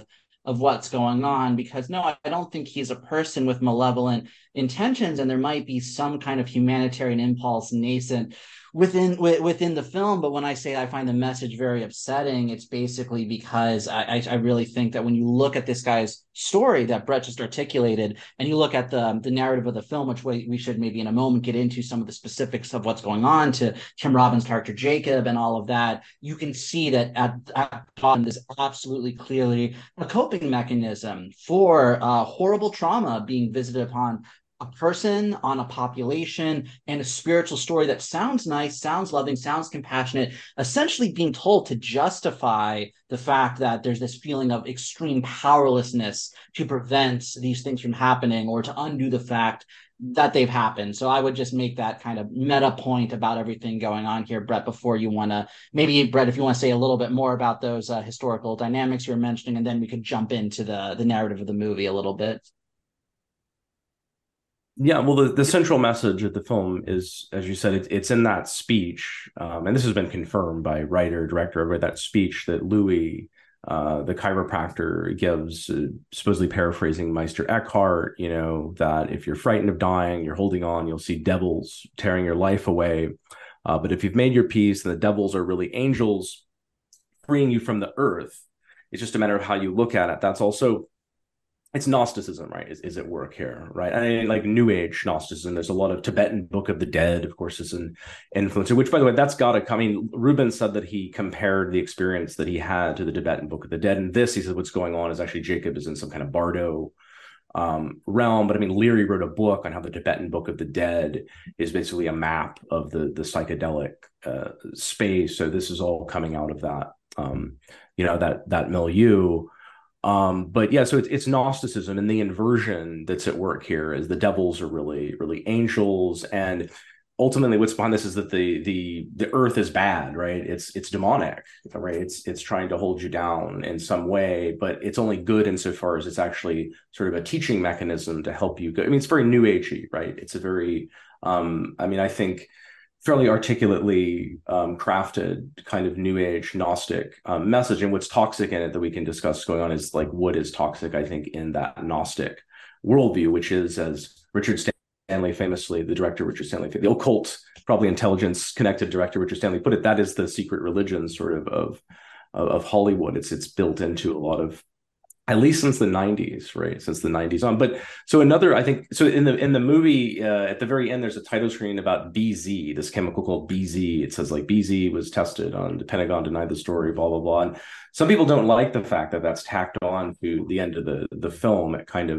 Speaker 3: of what's going on, because no, I don't think he's a person with malevolent intentions, and there might be some kind of humanitarian impulse nascent within the film. But when I say I find the message very upsetting, it's basically because I really think that when you look at this guy's story that Brett just articulated, and you look at the narrative of the film, which we should maybe in a moment get into some of the specifics of what's going on to Tim Robbins' character Jacob and all of that, you can see that at bottom there's absolutely clearly a coping mechanism for horrible trauma being visited upon a person, on a population, and a spiritual story that sounds nice, sounds loving, sounds compassionate, essentially being told to justify the fact that there's this feeling of extreme powerlessness to prevent these things from happening or to undo the fact that they've happened. So I would just make that kind of meta point about everything going on here, Brett, before you want to, maybe, Brett, if you want to say a little bit more about those historical dynamics you were mentioning, and then we could jump into the narrative of the movie a little bit.
Speaker 4: Yeah, well, the central message of the film is, as you said, it's in that speech, and this has been confirmed by writer, director, over that speech that Louis, the chiropractor, gives, supposedly paraphrasing Meister Eckhart, that if you're frightened of dying, you're holding on, you'll see devils tearing your life away. But if you've made your peace, then the devils are really angels freeing you from the earth. It's just a matter of how you look at it. That's also, it's Gnosticism, right? Is at work here, right? I mean, like New Age Gnosticism. There's a lot of Tibetan Book of the Dead, of course, is an influencer. Which, by the way, that's got to come. I mean, Rubens said that he compared the experience that he had to the Tibetan Book of the Dead, and this, he said, what's going on is actually Jacob is in some kind of Bardo realm. But I mean, Leary wrote a book on how the Tibetan Book of the Dead is basically a map of the psychedelic space. So this is all coming out of that, that milieu. But yeah, so it's Gnosticism, and the inversion that's at work here is the devils are really, really angels, and ultimately what's behind this is that the earth is bad, right? It's demonic, right? It's trying to hold you down in some way, but it's only good insofar as it's actually sort of a teaching mechanism to help you go. I mean, it's very New Agey, right? It's a very, I think fairly articulately crafted kind of New Age Gnostic message. And what's toxic in it that we can discuss going on is like what is toxic, I think, in that Gnostic worldview, which is, as Richard Stanley famously, the director Richard Stanley, the occult, probably intelligence connected director Richard Stanley put it, that is the secret religion sort of Hollywood. It's built into a lot of, at least since the 90s, right? Since the 90s on. But so another, I think, so in the movie, at the very end, there's a title screen about BZ, this chemical called BZ. It says like BZ was tested on, the Pentagon denied the story, blah, blah, blah. And some people don't like the fact that that's tacked on to the end of the film.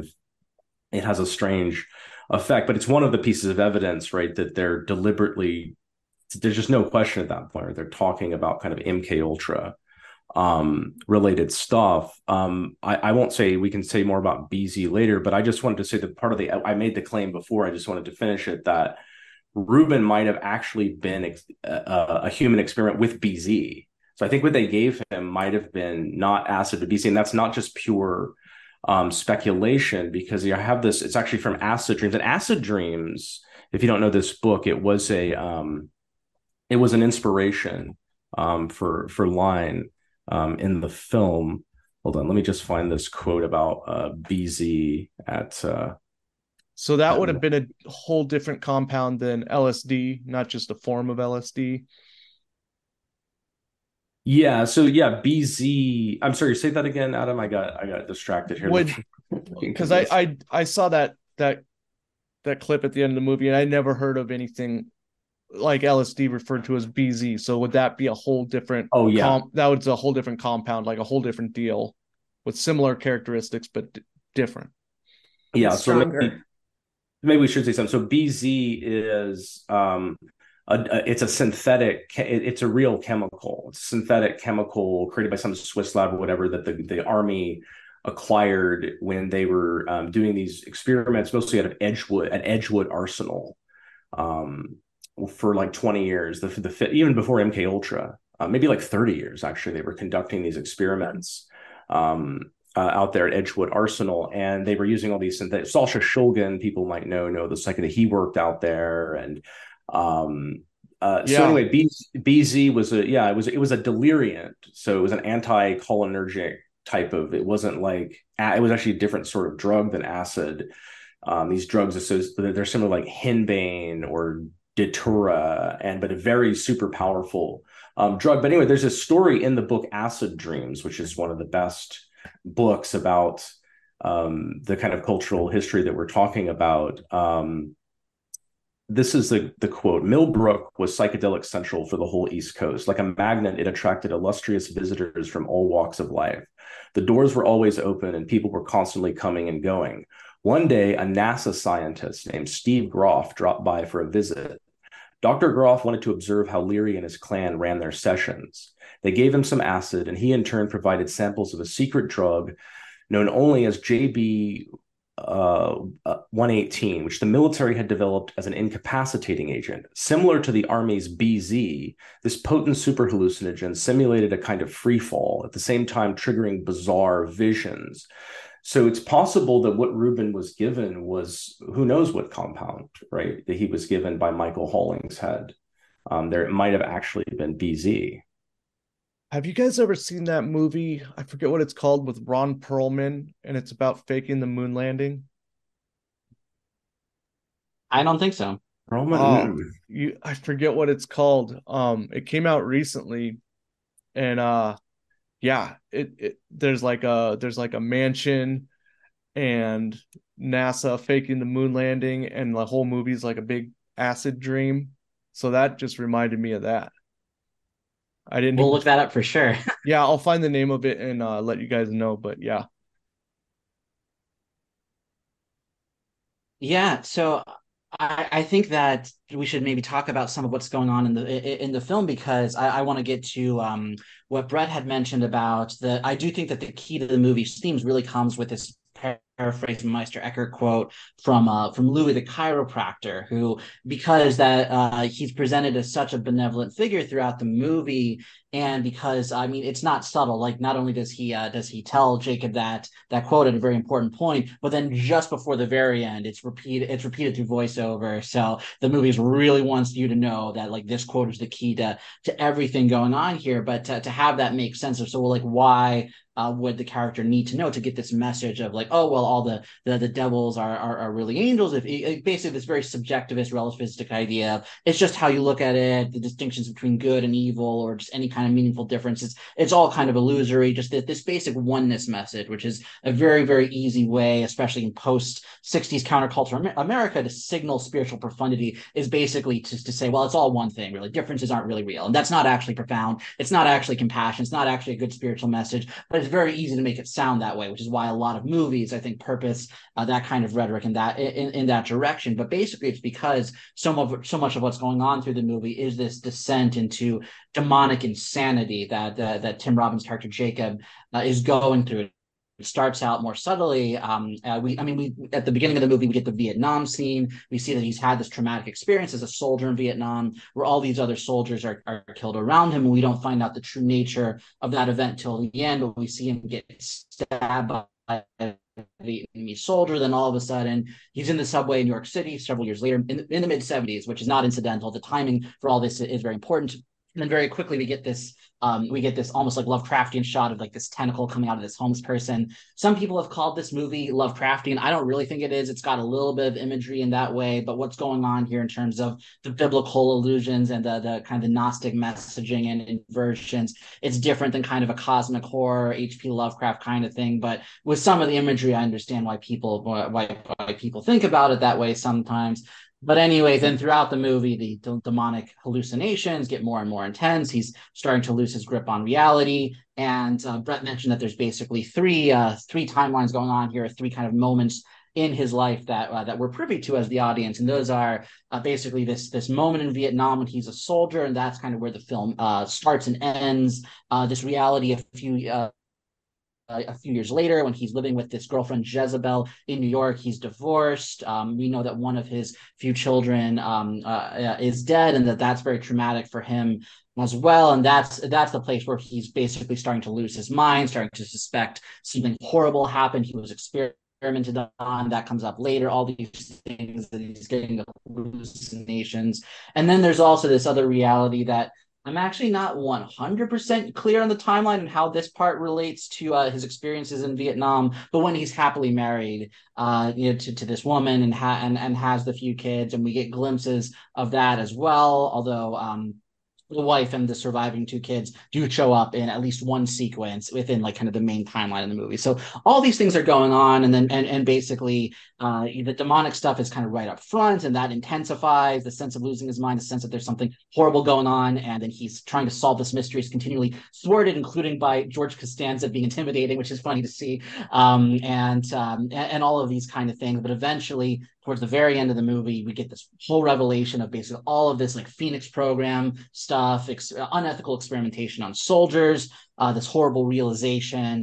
Speaker 4: It has a strange effect, but it's one of the pieces of evidence, right? That they're deliberately, there's just no question at that point, right? They're talking about kind of MK Ultra related stuff. I won't say, we can say more about BZ later, but I just wanted to say that part of I made the claim before, I just wanted to finish it, that Rubin might have actually been a human experiment with BZ. So I think what they gave him might have been not acid, but BZ, and that's not just pure speculation, because you have this, it's actually from Acid Dreams. And Acid Dreams, if you don't know this book, it was an inspiration for Line in the film. Hold on, let me just find this quote about BZ at.
Speaker 1: So that would have been a whole different compound than LSD, not just a form of LSD.
Speaker 4: Yeah. So yeah, BZ. I'm sorry. Say that again, Adam. I got distracted here.
Speaker 1: Because I saw that clip at the end of the movie, and I never heard of anything like LSD referred to as BZ. So would that be a whole different?
Speaker 4: Oh yeah,
Speaker 1: that was a whole different compound, like a whole different deal with similar characteristics but different.
Speaker 4: Yeah. So maybe we should say something. So BZ is it's a synthetic. It's a real chemical. It's a synthetic chemical created by some Swiss lab or whatever that the army acquired when they were doing these experiments, mostly at Edgewood Arsenal. For like 20 years, even before MK Ultra, maybe like 30 years, actually, they were conducting these experiments out there at Edgewood Arsenal, and they were using all these synthetic. Sasha Shulgin, people might know the second that he worked out there, and so anyway, BZ was it was a deliriant, so it was an anti-cholinergic type of, it wasn't like, it was actually a different sort of drug than acid. These drugs associated, they're similar like henbane or datura, but a very super powerful drug. But anyway, there's a story in the book Acid Dreams, which is one of the best books about the kind of cultural history that we're talking about. This is the quote: Millbrook was psychedelic central for the whole East Coast. Like a magnet, it attracted illustrious visitors from all walks of life. The doors were always open and people were constantly coming and going. One day, a NASA scientist named Steve Groff dropped by for a visit. Dr. Groff wanted to observe how Leary and his clan ran their sessions. They gave him some acid, and he in turn provided samples of a secret drug known only as JB 118, which the military had developed as an incapacitating agent. Similar to the Army's BZ, this potent super hallucinogen simulated a kind of free fall, at the same time triggering bizarre visions. So it's possible that what Rubin was given was, who knows what compound, right, that he was given by Michael Hollingshead. There might have actually been BZ.
Speaker 1: Have you guys ever seen that movie? I forget what it's called, with Ron Perlman, and it's about faking the moon landing.
Speaker 3: I don't think so.
Speaker 1: I forget what it's called. It came out recently, and yeah, there's like a mansion and NASA faking the moon landing, and the whole movie's like a big acid dream. So that just reminded me of that.
Speaker 3: We'll look that up for sure.
Speaker 1: Yeah, I'll find the name of it and let you guys know. But yeah.
Speaker 3: Yeah, so I think that we should maybe talk about some of what's going on in the film, because I want to get to what Brett had mentioned about I do think that the key to the movie's themes really comes with this paraphrase Meister Eckhart quote from Louis the chiropractor, who, because that he's presented as such a benevolent figure throughout the movie, and because I mean it's not subtle. Like, not only does he tell Jacob that quote at a very important point, but then just before the very end, it's repeated through voiceover. So the movie really wants you to know that like this quote is the key to everything going on here. But to have that make sense of, so like, why would the character need to know to get this message of like, oh well, all the devils are really angels? If basically this very subjectivist relativistic idea, it's just how you look at it, the distinctions between good and evil, or just any kind of meaningful difference. It's all kind of illusory. Just this basic oneness message, which is a very, very easy way, especially in post 60s counterculture America, to signal spiritual profundity, is basically to say, well, it's all one thing, really. Differences aren't really real, and that's not actually profound. It's not actually compassion. It's not actually a good spiritual message, but it's very easy to make it sound that way, which is why a lot of movies, I think, purpose that kind of rhetoric in that direction. But basically, it's because so much of what's going on through the movie is this descent into demonic insanity that Tim Robbins' character Jacob is going through. It starts out more subtly. We at the beginning of the movie, we get the Vietnam scene. We see that he's had this traumatic experience as a soldier in Vietnam, where all these other soldiers are killed around him, and we don't find out the true nature of that event till the end. But we see him get stabbed by a Vietnamese soldier. Then all of a sudden, he's in the subway in New York City several years later, in the mid 70s, which is not incidental. The timing for all this is very important. And then very quickly we get this almost like Lovecraftian shot of like this tentacle coming out of this homeless person. Some people have called this movie Lovecraftian. I don't really think it is. It's got a little bit of imagery in that way, but what's going on here in terms of the biblical allusions and the kind of Gnostic messaging and inversions, it's different than kind of a cosmic horror, H.P. Lovecraft kind of thing. But with some of the imagery, I understand why people think about it that way sometimes. But anyway, then throughout the movie, the demonic hallucinations get more and more intense. He's starting to lose his grip on reality. And Brett mentioned that there's basically three timelines going on here, three kind of moments in his life that we're privy to as the audience. And those are basically this moment in Vietnam when he's a soldier, and that's kind of where the film starts and ends. This reality a few years later, when he's living with this girlfriend Jezebel in New York. He's divorced. We know that one of his few children is dead, and that's very traumatic for him as well. And that's the place where he's basically starting to lose his mind, starting to suspect something horrible happened. He was experimented on. That comes up later. All these things that he's getting hallucinations, and then there's also this other reality that I'm actually not 100% clear on the timeline and how this part relates to his experiences in Vietnam. But when he's happily married, to this woman and has the few kids, and we get glimpses of that as well. Although the wife and the surviving two kids do show up in at least one sequence within like kind of the main timeline of the movie. So all these things are going on, and then and basically the demonic stuff is kind of right up front, and that intensifies the sense of losing his mind, the sense that there's something horrible going on, and then he's trying to solve this mystery. Is continually thwarted, including by George Costanza being intimidating, which is funny to see, and all of these kind of things. But eventually, towards the very end of the movie, we get this whole revelation of basically all of this like Phoenix program stuff, unethical experimentation on soldiers, this horrible realization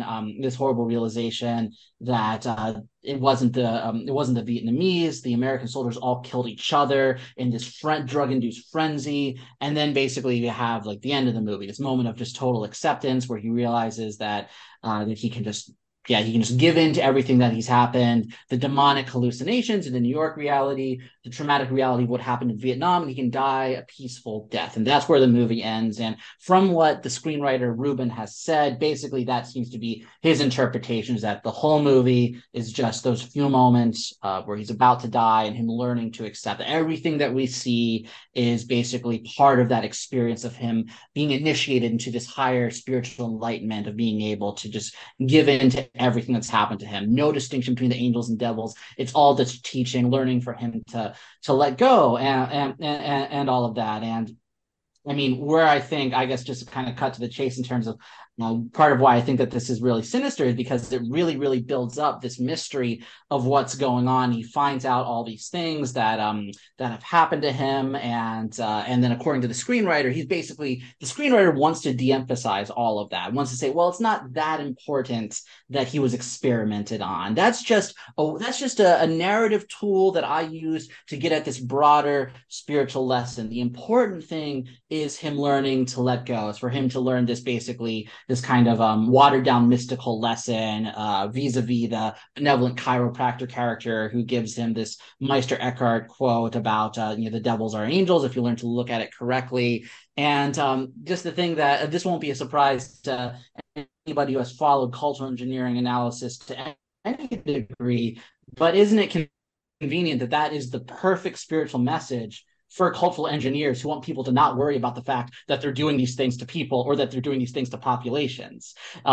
Speaker 3: that it wasn't the Vietnamese, the American soldiers all killed each other in this drug-induced frenzy. And then basically you have like the end of the movie, this moment of just total acceptance where he realizes that he can just give in to everything that he's happened, the demonic hallucinations in the New York reality, the traumatic reality of what happened in Vietnam, and he can die a peaceful death. And that's where the movie ends. And from what the screenwriter Ruben has said, basically that seems to be his interpretation, is that the whole movie is just those few moments where he's about to die and him learning to accept that everything that we see is basically part of that experience of him being initiated into this higher spiritual enlightenment, of being able to just give in to everything that's happened to him. No distinction between the angels and devils. It's all this teaching, learning for him to let go and all of that. And I mean, where I think, I guess, just to kind of cut to the chase in terms of part of why I think that this is really sinister is because it really, really builds up this mystery of what's going on. He finds out all these things that have happened to him, and then according to the screenwriter, the screenwriter wants to de-emphasize all of that, wants to say, well, it's not that important that he was experimented on. That's just a narrative tool that I use to get at this broader spiritual lesson. The important thing is him learning to let go. It's for him to learn this kind of watered down mystical lesson vis-a-vis the benevolent chiropractor character who gives him this Meister Eckhart quote about the devils are angels if you learn to look at it correctly. And just the thing that this won't be a surprise to anybody who has followed cultural engineering analysis to any degree, but isn't it convenient that is the perfect spiritual message for cultural engineers who want people to not worry about the fact that they're doing these things to people or that they're doing these things to populations?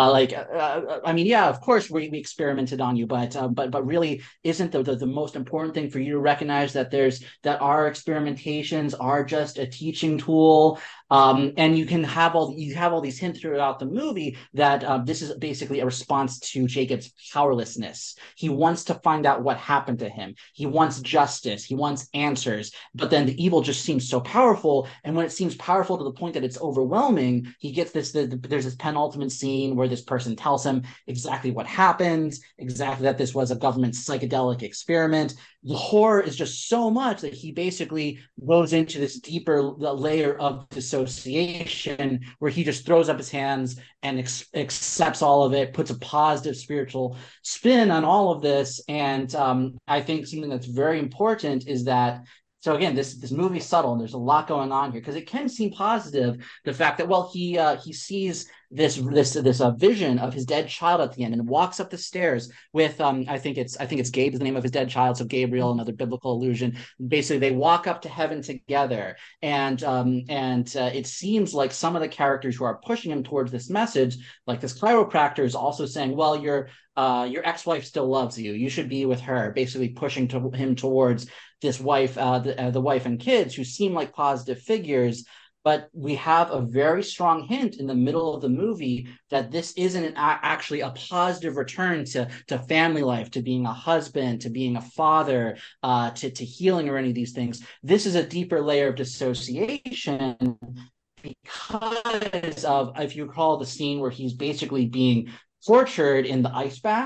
Speaker 3: I mean, yeah, of course we experimented on you, but really, isn't the most important thing for you to recognize that our experimentations are just a teaching tool? And you have all these hints throughout the movie that this is basically a response to Jacob's powerlessness. He wants to find out what happened to him. He wants justice. He wants answers. But then the evil just seems so powerful. And when it seems powerful to the point that it's overwhelming, he gets there's this penultimate scene where this person tells him exactly what happened, exactly that this was a government psychedelic experiment. The horror is just so much that he basically goes into this deeper layer of dissociation where he just throws up his hands and accepts all of it, puts a positive spiritual spin on all of this. And I think something that's very important is that, so again, this movie is subtle and there's a lot going on here because it can seem positive. The fact that, well, he sees this vision of his dead child at the end and walks up the stairs with I think it's Gabe is the name of his dead child, so Gabriel, another biblical allusion. Basically, they walk up to heaven together, and it seems like some of the characters who are pushing him towards this message, like this chiropractor, is also saying, well, your ex-wife still loves you. You should be with her. Basically, pushing him towards this wife, the wife and kids, who seem like positive figures. But we have a very strong hint in the middle of the movie that this isn't actually a positive return to family life, to being a husband, to being a father, to healing or any of these things. This is a deeper layer of dissociation because of, if you recall, the scene where he's basically being tortured in the ice bath.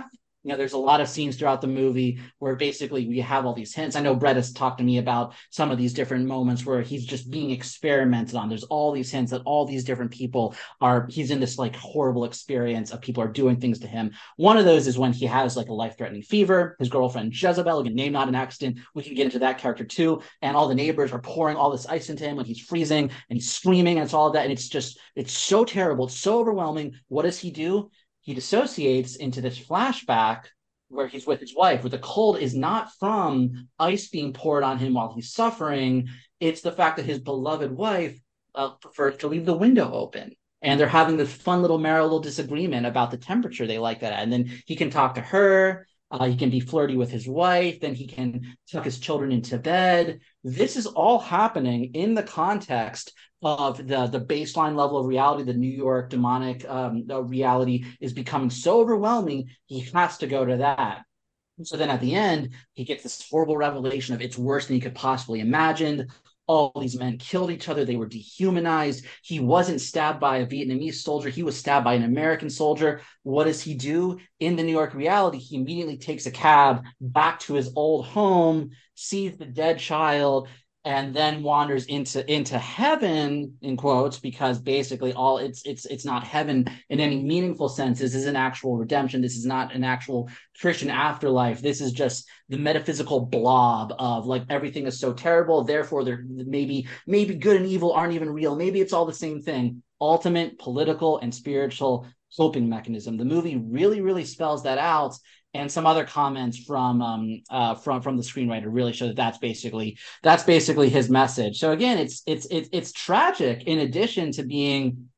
Speaker 3: there's a lot of scenes throughout the movie where basically we have all these hints. I know Brett has talked to me about some of these different moments where he's just being experimented on. There's all these hints that all these different people he's in this like horrible experience of people are doing things to him. One of those is when he has like a life-threatening fever. His girlfriend Jezebel, again, name not an accident. We can get into that character too. And all the neighbors are pouring all this ice into him when he's freezing and he's screaming, and it's all of that. And it's so terrible. It's so overwhelming. What does he do? He dissociates into this flashback where he's with his wife, where the cold is not from ice being poured on him while he's suffering. It's the fact that his beloved wife prefers to leave the window open. And they're having this fun little marital disagreement about the temperature they like that at. And then he can talk to her. He can be flirty with his wife. Then he can tuck his children into bed. This is all happening in the context of the baseline level of reality. The New York demonic reality is becoming so overwhelming, he has to go to that. So then at the end, he gets this horrible revelation of it's worse than he could possibly imagine. All these men killed each other. They were dehumanized. He wasn't stabbed by a Vietnamese soldier. He was stabbed by an American soldier. What does he do? In the New York reality, he immediately takes a cab back to his old home, sees the dead child, and then wanders into heaven, in quotes, because basically all it's not heaven in any meaningful sense. This is an actual redemption. This is not an actual Christian afterlife. This is just the metaphysical blob of like everything is so terrible, therefore there maybe good and evil aren't even real. Maybe it's all the same thing. Ultimate political and spiritual coping mechanism. The movie really, really spells that out. And some other comments from the screenwriter really show that that's basically his message. So again, it's tragic in addition to being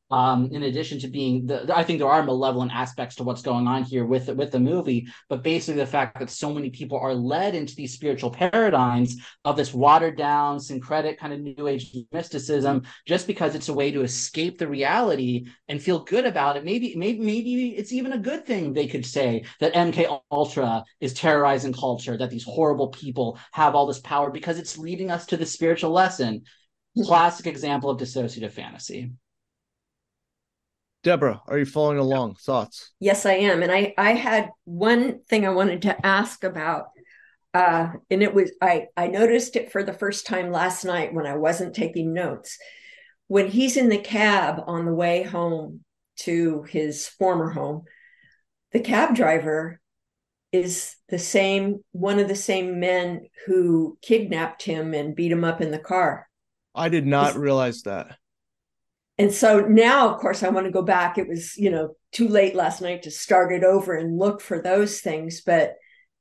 Speaker 3: I think there are malevolent aspects to what's going on here with the movie, but basically the fact that so many people are led into these spiritual paradigms of this watered down syncretic kind of new age mysticism just because it's a way to escape the reality and feel good about it. Maybe it's even a good thing, they could say, that MK Ultra is terrorizing culture, that these horrible people have all this power because it's leading us to the spiritual lesson. Classic example of dissociative fantasy.
Speaker 1: Deborah, are you following along? Thoughts?
Speaker 2: Yes, I am. And I had one thing I wanted to ask about. And it was, I noticed it for the first time last night when I wasn't taking notes. When he's in the cab on the way home to his former home, the cab driver is one of the same men who kidnapped him and beat him up in the car.
Speaker 1: I did not realize that.
Speaker 2: And so now, of course, I want to go back. It was, too late last night to start it over and look for those things. But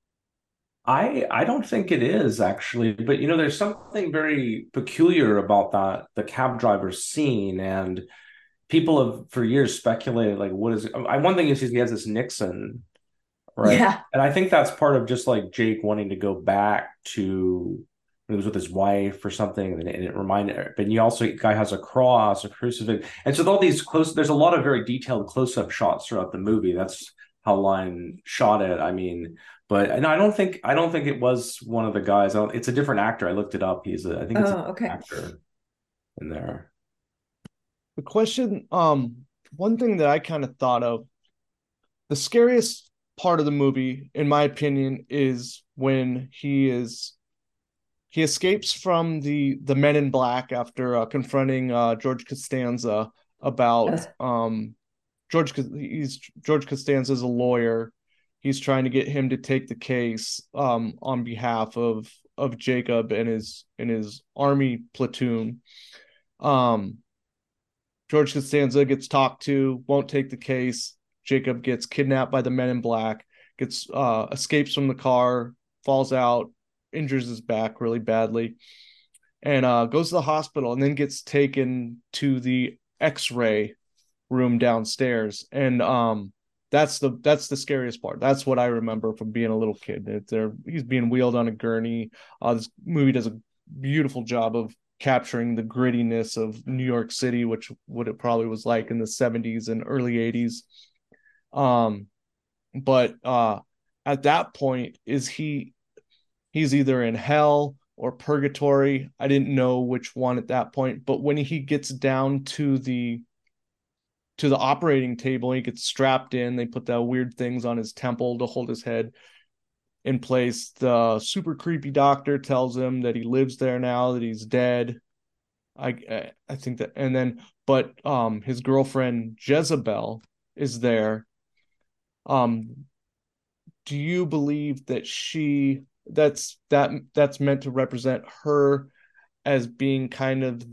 Speaker 4: I don't think it is actually, but there's something very peculiar about the cab driver scene, and people have for years speculated like, what is it? One thing is he has this Nixon, right?
Speaker 2: Yeah.
Speaker 4: And I think that's part of just like Jake wanting to go back to when he was with his wife or something, and it reminded her. But guy has a cross, a crucifix, and so all these there's a lot of very detailed close-up shots throughout the movie. That's how Line shot it. I mean, but no, I don't think it was one of the guys. It's a different actor. I looked it up. I think it's an actor in there.
Speaker 1: The question, one thing that I kind of thought of, the scariest part of the movie, in my opinion, is when he escapes from the Men in Black after confronting George Costanza about George Costanza is a lawyer. He's trying to get him to take the case on behalf of Jacob and his army platoon. George Costanza gets talked to, won't take the case. Jacob gets kidnapped by the Men in Black, escapes from the car, falls out, injures his back really badly, and goes to the hospital, and then gets taken to the X-ray room downstairs. And that's the scariest part. That's what I remember from being a little kid. He's being wheeled on a gurney. This movie does a beautiful job of capturing the grittiness of New York City, which what it probably was like in the 70s and early 80s. But at that point, he's either in hell or purgatory. I didn't know which one at that point, but when he gets down to the to the operating table. He gets strapped in. They put the weird things on his temple to hold his head in place. The super creepy doctor tells him that he lives there now, that he's dead. I think that, and then, but his girlfriend Jezebel is there. Do you believe that that's meant to represent her as being kind of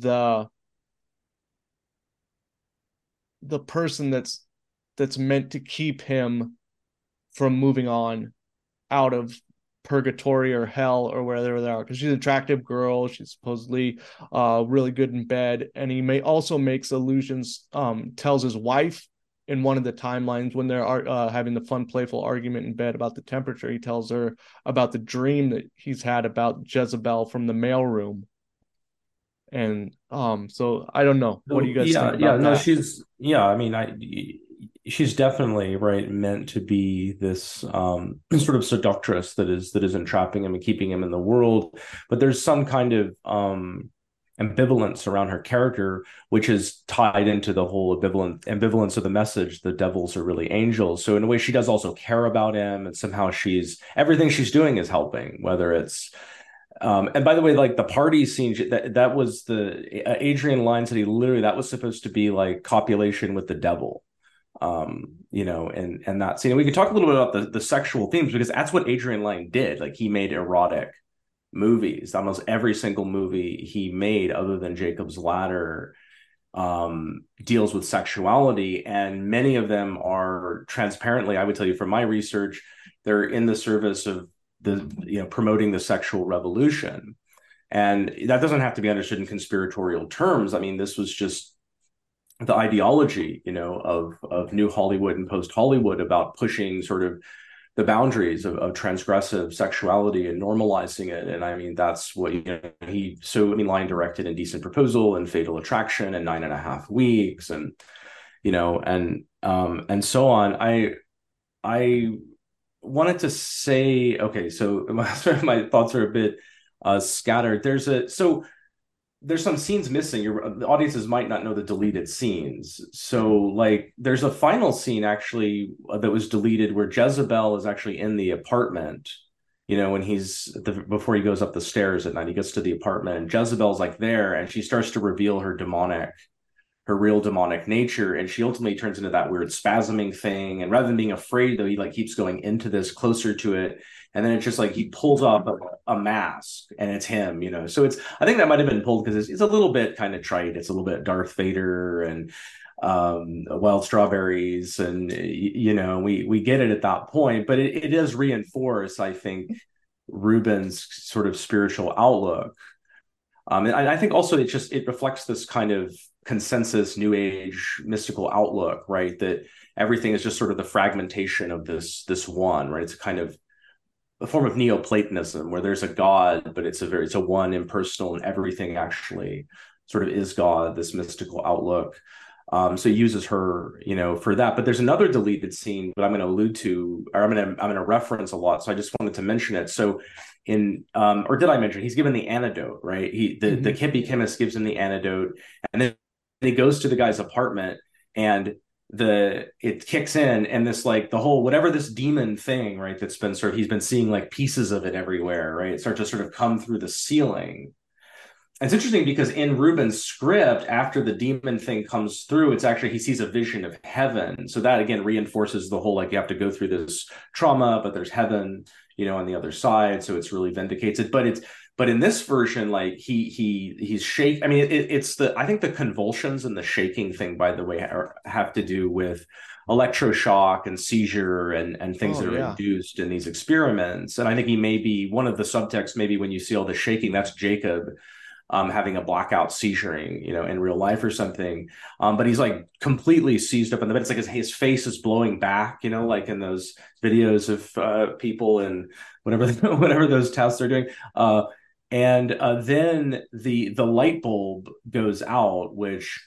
Speaker 1: the person that's meant to keep him from moving on out of purgatory or hell or wherever they are? Because she's an attractive girl, she's supposedly really good in bed, and he makes allusions, tells his wife in one of the timelines when they're having the fun playful argument in bed about the temperature, he tells her about the dream that he's had about Jezebel from the mailroom. And so I don't know, what do you guys think about that?
Speaker 4: I mean, she's definitely right meant to be this sort of seductress that is entrapping him and keeping him in the world, but there's some kind of ambivalence around her character, which is tied into the whole ambivalence of the message, the devils are really angels. So in a way, she does also care about him, and somehow everything she's doing is helping, whether it's and by the way, like the party scene, that was the Adrian Lyne said that was supposed to be like copulation with the devil. And that scene. And we could talk a little bit about the sexual themes, because that's what Adrian Lyne did. Like, he made erotic movies. Almost every single movie he made, other than Jacob's Ladder, deals with sexuality, and many of them are transparently, I would tell you from my research, they're in the service of promoting the sexual revolution. And that doesn't have to be understood in conspiratorial terms. I mean, this was just the ideology, of New Hollywood and post Hollywood about pushing sort of the boundaries of transgressive sexuality and normalizing it. And I mean, that's what Lyne directed Indecent Proposal and Fatal Attraction and 9.5 Weeks, and and so on. I wanted to say, okay, so my thoughts are a bit scattered. There's some scenes missing. The audiences might not know the deleted scenes. So, like, there's a final scene actually that was deleted where Jezebel is actually in the apartment. When before he goes up the stairs at night, he gets to the apartment, and Jezebel's like there, and she starts to reveal her real demonic nature, and she ultimately turns into that weird spasming thing. And rather than being afraid, though, he like keeps going into this, closer to it, and then it's just like he pulls off a mask, and it's him. So I think that might have been pulled because it's a little bit kind of trite. It's a little bit Darth Vader and Wild Strawberries, and we get it at that point, but it does reinforce, I think, Rubin's sort of spiritual outlook. And I think also it reflects this kind of consensus New Age mystical outlook, right? That everything is just sort of the fragmentation of this one, right? It's a kind of a form of Neoplatonism where there's a God, but it's a one, impersonal, and everything actually sort of is God, this mystical outlook. So he uses her, for that. But there's another deleted scene that I'm going to allude to, or I'm going to reference a lot. So I just wanted to mention it. So or did I mention he's given the antidote, right? The hippie chemist gives him the antidote, and then he goes to the guy's apartment, and it kicks in, and this, like, the whole whatever this demon thing, right, that's been he's been seeing like pieces of it everywhere, right? It starts to sort of come through the ceiling. And it's interesting because in Rubin's script, after the demon thing comes through, it's actually he sees a vision of heaven. So that again reinforces the whole, like, you have to go through this trauma, but there's heaven, on the other side. So it's really vindicates it. But in this version, like he's shaking. I mean, I think the convulsions and the shaking thing, by the way, have to do with electroshock and seizure and things that are induced in these experiments. And I think he may be one of the subtexts, maybe when you see all the shaking, that's Jacob having a blackout seizuring, in real life or something. But he's like completely seized up in the bed. It's like his face is blowing back, like in those videos of people and whatever those tests are doing. And then the light bulb goes out, which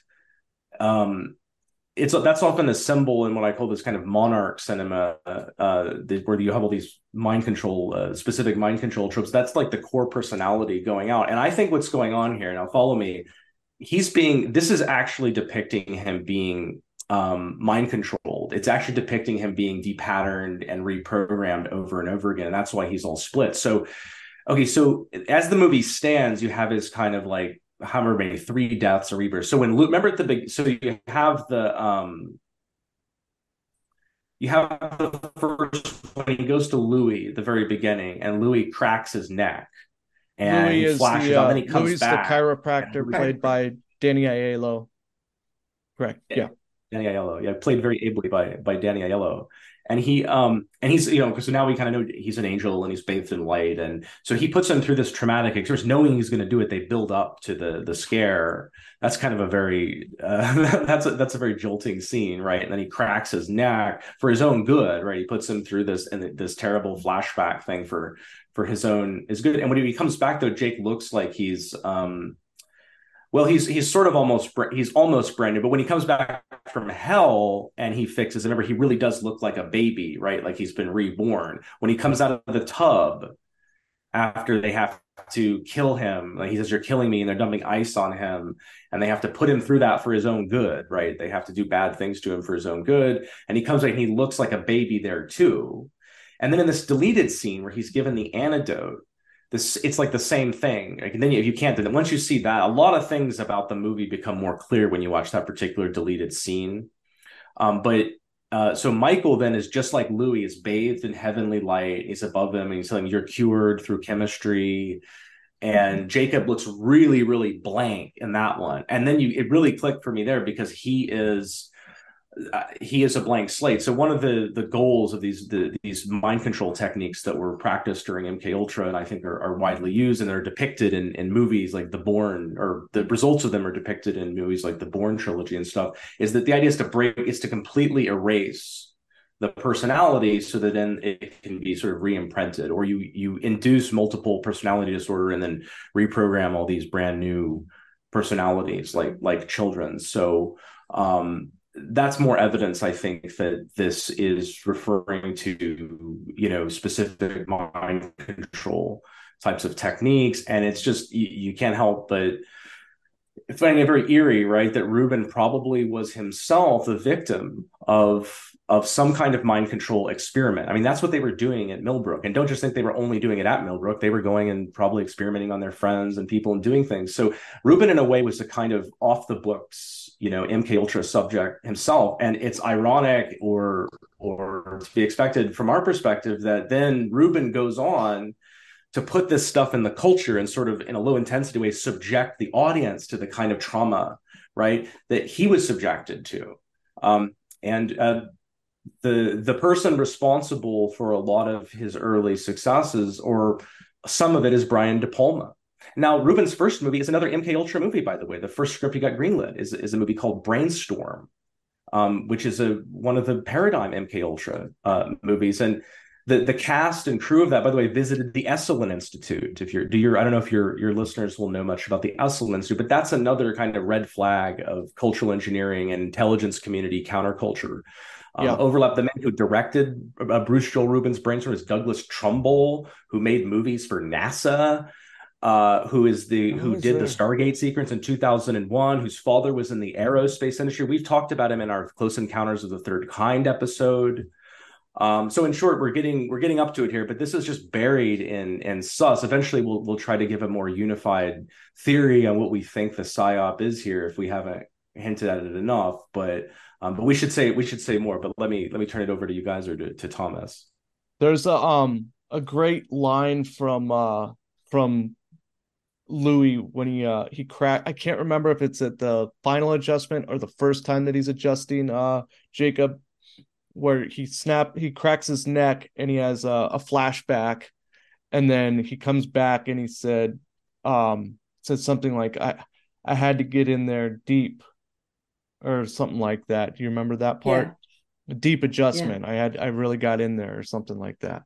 Speaker 4: that's often a symbol in what I call this kind of monarch cinema, where you have all these specific mind control tropes. That's like the core personality going out. And I think what's going on here, now follow me, this is actually depicting him being mind controlled. It's actually depicting him being depatterned and reprogrammed over and over again. And that's why he's all split. So, okay, so as the movie stands, you have his kind of like however many 3 deaths or rebirths. So when Luke, remember at the big, so you have the first when he goes to Louis at the very beginning, and Louis cracks his neck, and
Speaker 1: Louis
Speaker 4: he flashes out. Then he comes
Speaker 1: Louis
Speaker 4: back.
Speaker 1: The chiropractor played by Danny Aiello. Correct. Yeah.
Speaker 4: Danny Aiello, yeah, played very ably by Danny Aiello, and he's because so now we kind of know he's an angel and he's bathed in light, and so he puts him through this traumatic experience, knowing he's going to do it. They build up to the scare. That's kind of a very that's a very jolting scene, right? And then he cracks his neck for his own good, right? He puts him through this terrible flashback thing for his good. And when he comes back, though, Jake looks like he's well, he's sort of almost brand new, but when he comes back from hell and he fixes, remember, he really does look like a baby, right? Like he's been reborn. When he comes out of the tub after they have to kill him, like he says, "You're killing me," and they're dumping ice on him, and they have to put him through that for his own good, right? They have to do bad things to him for his own good, and he comes back and he looks like a baby there too. And then in this deleted scene where he's given the antidote, it's like the same thing. Like, and then if you can't, then once you see that, a lot of things about the movie become more clear when you watch that particular deleted scene. So Michael then is just like Louis, is bathed in heavenly light. He's above him, and he's telling him, "You're cured through chemistry." And Jacob looks really, really blank in that one. And then it really clicked for me there, because he is a blank slate. So one of the goals of these mind control techniques that were practiced during MK Ultra, and I think are widely used, and they're depicted in movies like The Bourne, or the results of them are depicted in movies like the Bourne trilogy and stuff, is that the idea is to completely erase the personality so that then it can be sort of re-imprinted, or you induce multiple personality disorder and then reprogram all these brand new personalities like children. So that's more evidence, I think, that this is referring to, specific mind control types of techniques. And it's just, you can't help but finding it very eerie, right? That Ruben probably was himself the victim of some kind of mind control experiment. I mean, that's what they were doing at Millbrook. And don't just think they were only doing it at Millbrook. They were going and probably experimenting on their friends and people and doing things. So Ruben, in a way, was a kind of off the books, MK Ultra subject himself. And it's ironic or to be expected from our perspective that then Ruben goes on to put this stuff in the culture and sort of in a low intensity way subject the audience to the kind of trauma, right, that he was subjected to. The person responsible for a lot of his early successes, or some of it, is Brian De Palma. Now, Ruben's first movie is another MK Ultra movie, by the way. The first script he got greenlit is a movie called Brainstorm, which is one of the paradigm MK Ultra movies. And the cast and crew of that, by the way, visited the Esalen Institute. I don't know if your listeners will know much about the Esalen Institute, but that's another kind of red flag of cultural engineering and intelligence community counterculture. Overlap. The man who directed Bruce Joel Rubin's Brainstorm is Douglas Trumbull, who made movies for NASA, who did the Stargate sequence in 2001, whose father was in the aerospace industry. We've talked about him in our Close Encounters of the Third Kind episode. So in short, we're getting up to it here, but this is just buried in sus. Eventually, we'll try to give a more unified theory on what we think the psyop is here, if we haven't hinted at it enough. But we should say more. But let me turn it over to you guys, or to Thomas.
Speaker 1: There's a great line from Louis when he cracked. I can't remember if it's at the final adjustment or the first time that he's adjusting Jacob, where he cracks his neck and he has a flashback, and then he comes back and he said something like, I had to get in there deep, or something like that. Do you remember that part? Yeah. Deep adjustment. Yeah. I really got in there, or something like that.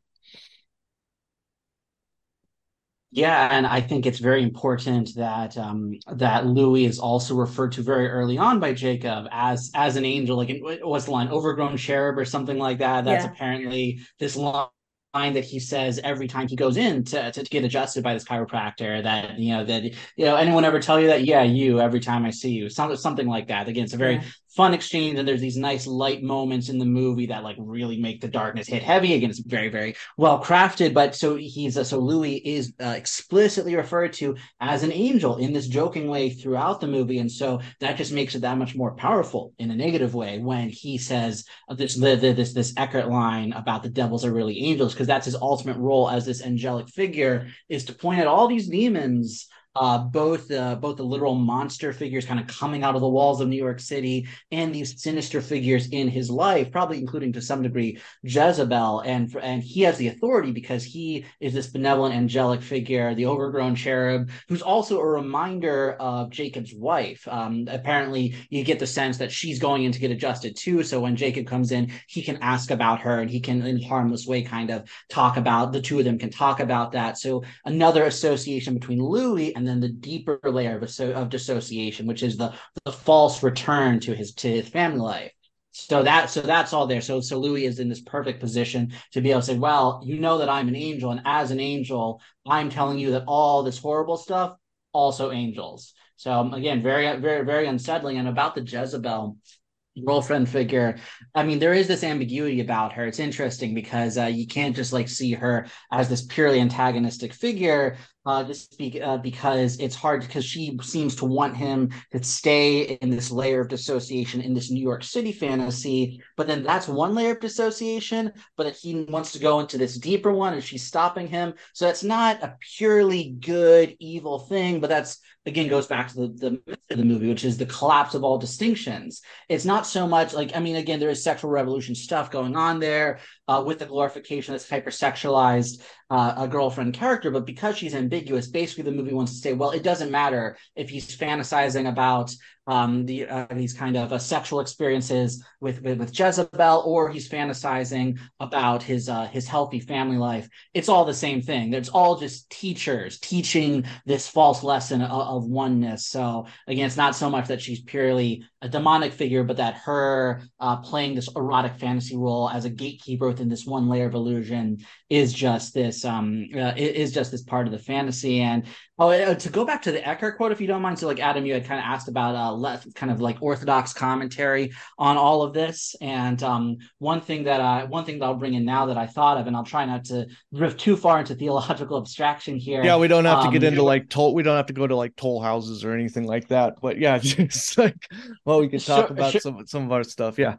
Speaker 3: Yeah, and I think it's very important that that Louis is also referred to very early on by Jacob as an angel. Like, what's the line? Overgrown cherub or something like that. That's apparently this line that he says every time he goes in to get adjusted by this chiropractor. That anyone ever tell you that? Yeah, you, every time I see you, something like that. Again, it's a very fun exchange, and there's these nice light moments in the movie that like really make the darkness hit heavy. Again, it's very, very well crafted. But so Louis is explicitly referred to as an angel in this joking way throughout the movie, and so that just makes it that much more powerful in a negative way when he says this Eckhart line about the devils are really angels, because that's his ultimate role as this angelic figure, is to point at all these demons, both the literal monster figures kind of coming out of the walls of New York City, and these sinister figures in his life, probably including to some degree Jezebel, and he has the authority because he is this benevolent angelic figure, the overgrown cherub, who's also a reminder of Jacob's wife. Apparently, you get the sense that she's going in to get adjusted too. So when Jacob comes in, he can ask about her, and he can, in a harmless way, kind of talk about the two of them can talk about that. So another association between Louis and then the deeper layer of dissociation, which is the false return to his family life. So that's all there. So Louis is in this perfect position to be able to say, well, you know that I'm an angel, and as an angel, I'm telling you that all this horrible stuff, also angels. So again, very, very, very unsettling. And about the Jezebel girlfriend figure, I mean, there is this ambiguity about her. It's interesting because you can't just like see her as this purely antagonistic figure, because it's hard, because she seems to want him to stay in this layer of dissociation in this New York City fantasy, but then that's one layer of dissociation, but that he wants to go into this deeper one and she's stopping him. So that's not a purely good evil thing, but that's again goes back to the myth of the movie, which is the collapse of all distinctions. It's not so much like, I mean, again, there is sexual revolution stuff going on there, with the glorification of this hypersexualized a girlfriend character, but because she's ambiguous, basically the movie wants to say, well, it doesn't matter if he's fantasizing about these kind of sexual experiences with Jezebel, or he's fantasizing about his healthy family life. It's all the same thing. It's all just teachers teaching this false lesson of oneness. So again, it's not so much that she's purely a demonic figure, but that her playing this erotic fantasy role as a gatekeeper within this one layer of illusion is just this part of the fantasy. And to go back to the Eckhart quote, if you don't mind. So like, Adam, you had kind of asked about kind of like Orthodox commentary on all of this. And one thing that I'll bring in now that I thought of, and I'll try not to drift too far into theological abstraction here.
Speaker 1: Yeah, we don't have to get into like we don't have to go to like toll houses or anything like that. But yeah, just like, well, we can talk about some of our stuff. Yeah.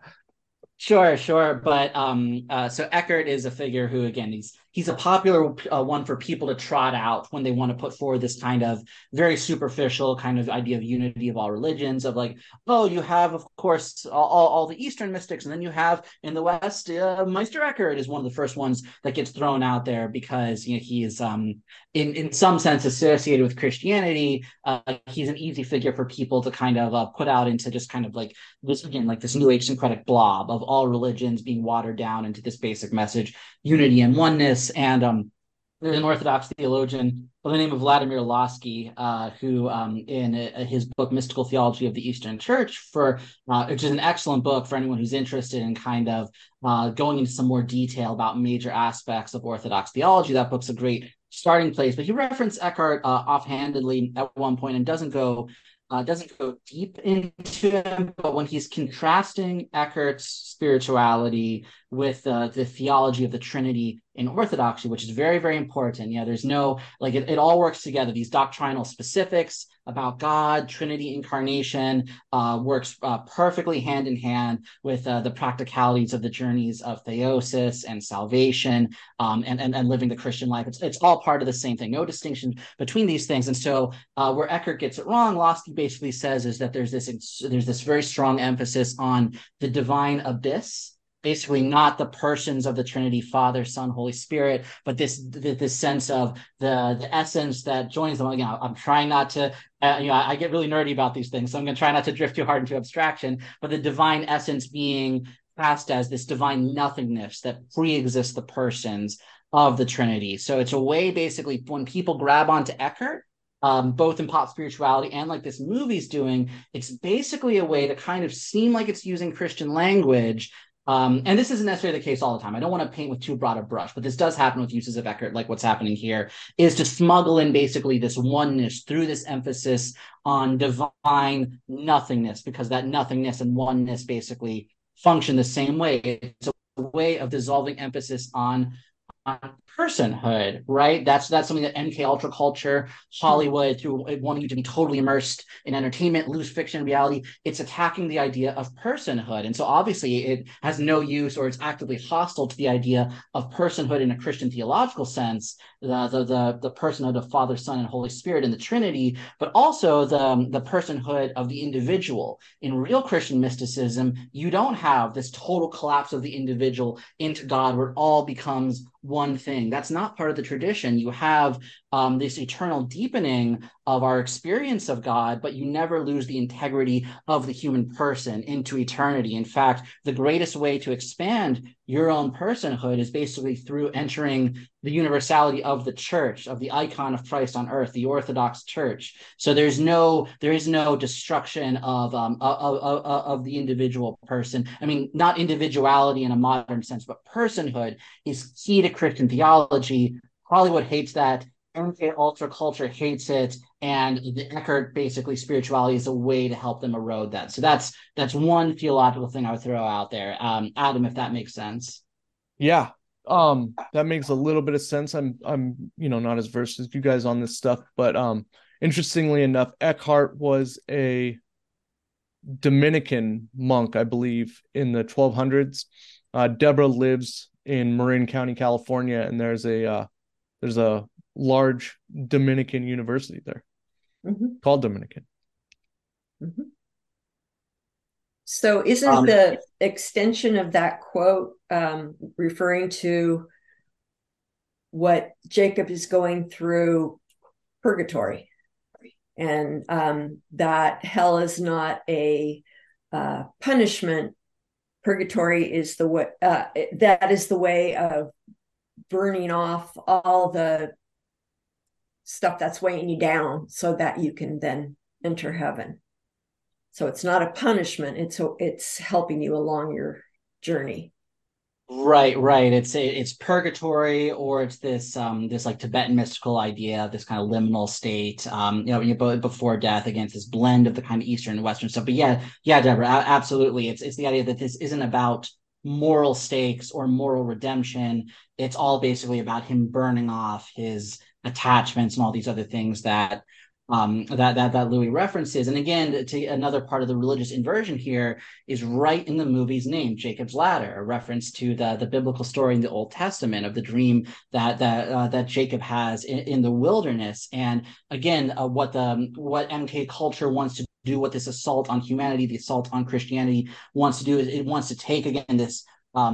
Speaker 3: Sure. But so Eckhart is a figure who, again, he's a popular one for people to trot out when they want to put forward this kind of very superficial kind of idea of unity of all religions, of like, oh, you have, of course, all the Eastern mystics, and then you have in the West, Meister Eckhart is one of the first ones that gets thrown out there because, you know, he is in some sense associated with Christianity. He's an easy figure for people to kind of put out into just kind of like this, again, like this New Age syncretic blob of all religions being watered down into this basic message, unity and oneness. And an Orthodox theologian by the name of Vladimir Lossky, who in his book Mystical Theology of the Eastern Church, which is an excellent book for anyone who's interested in kind of going into some more detail about major aspects of Orthodox theology. That book's a great starting place. But he referenced Eckhart offhandedly at one point and doesn't go deep into him, but when he's contrasting Eckhart's spirituality with the theology of the Trinity in Orthodoxy, which is very, very important. Yeah, there's no, like, it all works together. These doctrinal specifics about God, Trinity, incarnation, works perfectly hand in hand with the practicalities of the journeys of theosis and salvation, and living the Christian life. It's all part of the same thing. No distinction between these things. And so where Eckhart gets it wrong, Lossky basically says is that there's this very strong emphasis on the divine abyss. Basically, not the persons of the Trinity, Father, Son, Holy Spirit, but this sense of the essence that joins them. Again, I'm trying not to, I get really nerdy about these things, so I'm going to try not to drift too hard into abstraction. But the divine essence being cast as this divine nothingness that pre-exists the persons of the Trinity. So it's a way, basically, when people grab onto Eckhart, both in pop spirituality and like this movie's doing, it's basically a way to kind of seem like it's using Christian language, And this isn't necessarily the case all the time. I don't want to paint with too broad a brush, but this does happen with uses of Eckhart, like what's happening here, is to smuggle in basically this oneness through this emphasis on divine nothingness, because that nothingness and oneness basically function the same way. It's a way of dissolving emphasis on personhood, right? That's something that MK Ultra culture, Hollywood, through wanting you to be totally immersed in entertainment, lose fiction and reality, it's attacking the idea of personhood. And so obviously it has no use, or it's actively hostile to the idea of personhood in a Christian theological sense, the personhood of Father, Son, and Holy Spirit in the Trinity, but also the personhood of the individual. In real Christian mysticism, you don't have this total collapse of the individual into God where it all becomes one thing. That's not part of the tradition. You have this eternal deepening of our experience of God, but you never lose the integrity of the human person into eternity. In fact, the greatest way to expand your own personhood is basically through entering the universality of the church, of the icon of Christ on earth, the Orthodox Church. So there is no destruction of the individual person. I mean, not individuality in a modern sense, but personhood is key to Christian theology. Hollywood hates that. MK Ultra culture hates it, and the Eckhart basically spirituality is a way to help them erode that. So that's one theological thing I would throw out there. Adam, if that makes sense.
Speaker 1: Yeah. That makes a little bit of sense. I'm not as versed as you guys on this stuff, but interestingly enough, Eckhart was a Dominican monk, I believe, in the 1200s. Deborah lives in Marin County, California, and there's a large Dominican university there called Dominican.
Speaker 2: Mm-hmm. So isn't the extension of that quote referring to what Jacob is going through purgatory, and that hell is not a punishment? Purgatory is the way that is the way of burning off all the stuff that's weighing you down so that you can then enter heaven. So it's not a punishment, it's helping you along your journey.
Speaker 3: Right. It's purgatory, or it's this like Tibetan mystical idea, this kind of liminal state, before death. Again, it's this blend of the kind of Eastern and Western stuff. But yeah, Deborah, absolutely. It's the idea that this isn't about moral stakes or moral redemption. It's all basically about him burning off his attachments and all these other things that Louis references. And again, to another part of the religious inversion here is right in the movie's name, Jacob's Ladder, a reference to the biblical story in the Old Testament of the dream that Jacob has in the wilderness. And again, what MK culture wants to do, what this assault on humanity, the assault on Christianity wants to do, is it wants to take again this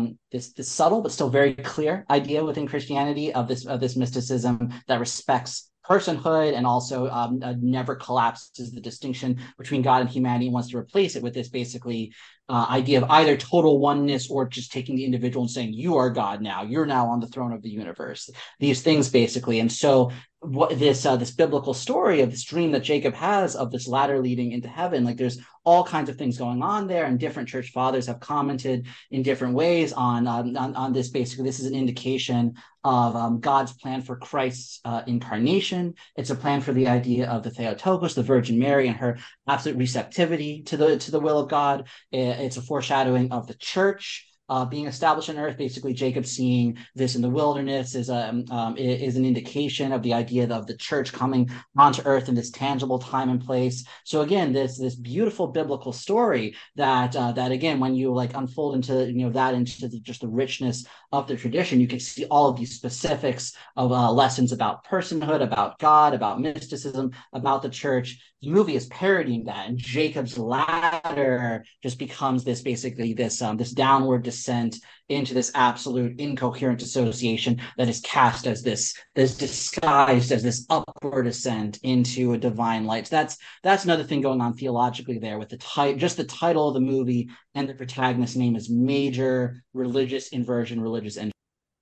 Speaker 3: subtle but still very clear idea within Christianity of this mysticism that respects personhood and also never collapses the distinction between God and humanity, and wants to replace it with this basically idea of either total oneness or just taking the individual and saying, you are God now, you're now on the throne of the universe, these things basically. And so what this biblical story of this dream that Jacob has of this ladder leading into heaven, like there's all kinds of things going on there, and different church fathers have commented in different ways on this. Basically, this is an indication of God's plan for Christ's incarnation. It's a plan for the idea of the Theotokos, the Virgin Mary, and her absolute receptivity to the will of God. It's a foreshadowing of the church being established on earth. Basically, Jacob seeing this in the wilderness is an indication of the idea of the church coming onto earth in this tangible time and place. So again, this beautiful biblical story that again, when you like unfold into just the richness of the tradition, you can see all of these specifics of lessons about personhood, about God, about mysticism, about the church. The movie is parodying that, and Jacob's Ladder just becomes this downward descent into this absolute incoherent association that is cast as this disguised as this upward ascent into a divine light. So that's another thing going on theologically there with the title of the movie, and the protagonist's name is major religious inversion, religious inversion.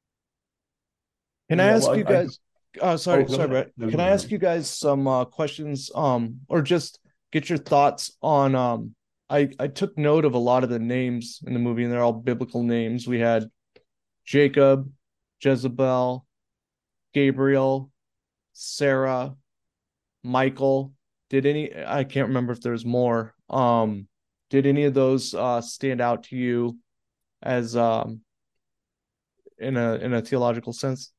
Speaker 1: Can I ask you guys? Sorry, Brett. Can I ask you guys some questions, or just get your thoughts on I took note of a lot of the names in the movie, and they're all biblical names. We had Jacob, Jezebel, Gabriel, Sarah, Michael. I can't remember if there's more. Did any of those stand out to you as in a theological sense?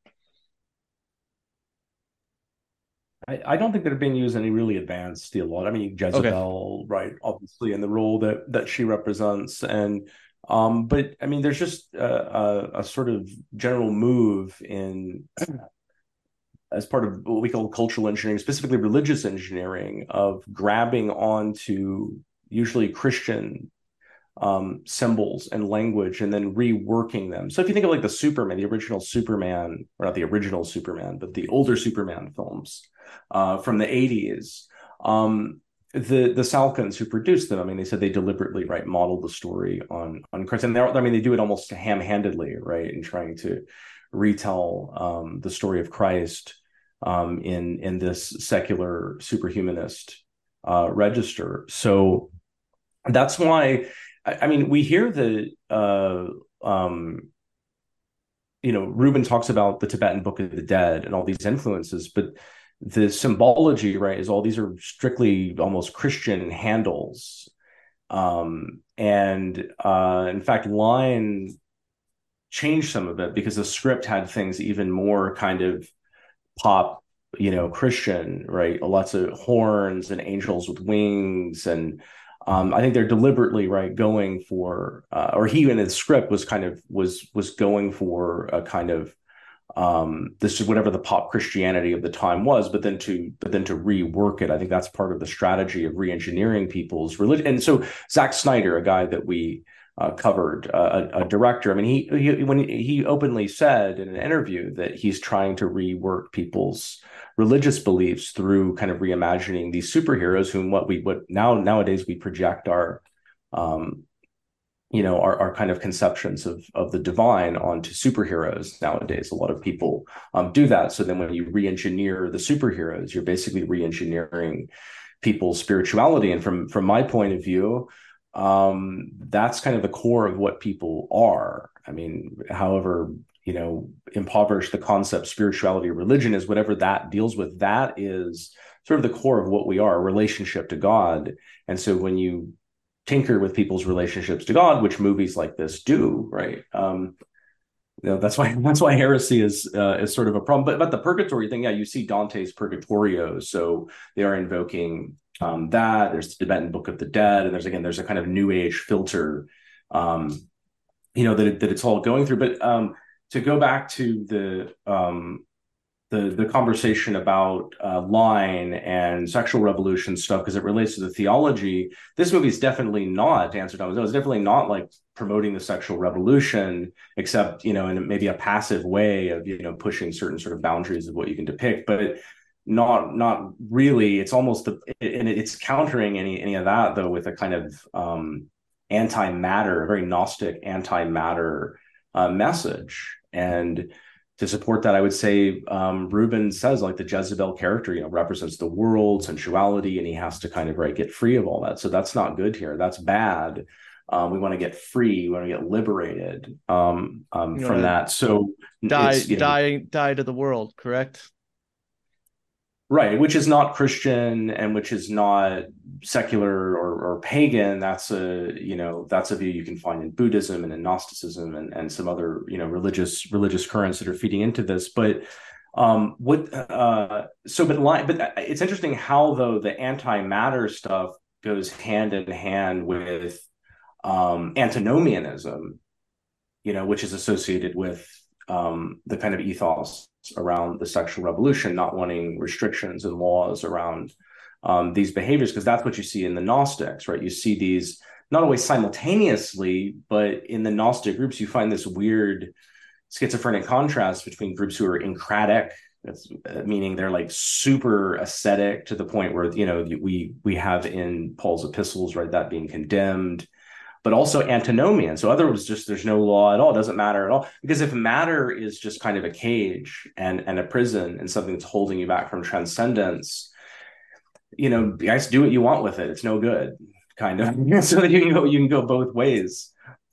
Speaker 4: I don't think they're being used in any really advanced theology. I mean,
Speaker 1: Okay.
Speaker 4: Jezebel, right, obviously, in the role that she represents, and but I mean, there's just a sort of general move in as part of what we call cultural engineering, specifically religious engineering, of grabbing onto usually Christian symbols and language and then reworking them. So if you think of like the Superman, the original Superman, or not the original Superman, but the older Superman films from the 80s, the Salkinds who produced them, I mean, they said they deliberately modeled the story on Christ, and I mean, they do it almost ham-handedly, right, in trying to retell the story of Christ in this secular superhumanist register. So that's why, I mean, we hear the Rubin talks about the Tibetan Book of the Dead and all these influences, but the symbology, right, is all these are strictly almost Christian handles. And in fact, Line changed some of it because the script had things even more kind of pop, Christian, right? Lots of horns and angels with wings. And I think they're deliberately going for, or he in his script was going for a kind of this is whatever the pop Christianity of the time was, but then to rework it. I think that's part of the strategy of re-engineering people's religion. And so Zack Snyder, a guy that we covered, a director, I mean, he openly said in an interview that he's trying to rework people's religious beliefs through kind of reimagining these superheroes, whom nowadays we project our our kind of conceptions of the divine onto superheroes. Nowadays, a lot of people do that. So then when you re-engineer the superheroes, you're basically re-engineering people's spirituality. And from my point of view, that's kind of the core of what people are. I mean, however, impoverished the concept spirituality or religion is, whatever that deals with, that is sort of the core of what we are, a relationship to God. And so when you tinker with people's relationships to God, which movies like this do, right? That's why heresy is sort of a problem. But the purgatory thing, yeah, you see Dante's Purgatorio, so they are invoking that. There's the Tibetan Book of the Dead, and there's a kind of New Age filter, that it's all going through. But to go back to the conversation about line and sexual revolution stuff, because it relates to the theology, this movie is definitely not, to answer Thomas, it's definitely not like promoting the sexual revolution, except, in maybe a passive way of, pushing certain sort of boundaries of what you can depict, but not really. It's almost and it's countering any of that, though, with a kind of anti-matter, a very Gnostic anti-matter message. And to support that, I would say Rubin says, like, the Jezebel character, represents the world, sensuality, and he has to kind of get free of all that. So that's not good here. That's bad. We want to get free. We want to get liberated from that. So
Speaker 1: die to the world, correct?
Speaker 4: Right, which is not Christian and which is not secular or pagan. That's a view you can find in Buddhism and in Gnosticism and some other religious currents that are feeding into this. But but it's interesting how, though, the antimatter stuff goes hand in hand with antinomianism, which is associated with the kind of ethos around the sexual revolution, not wanting restrictions and laws around these behaviors, because that's what you see in the Gnostics, right? You see these not always simultaneously, but in the Gnostic groups, you find this weird schizophrenic contrast between groups who are encratic, meaning they're like super ascetic to the point where, we have in Paul's epistles, right, that being condemned, but also antinomian. So otherwise, just there's no law at all. It doesn't matter at all. Because if matter is just kind of a cage and a prison and something that's holding you back from transcendence, you guys do what you want with it. It's no good. kind of, so that you can go both ways,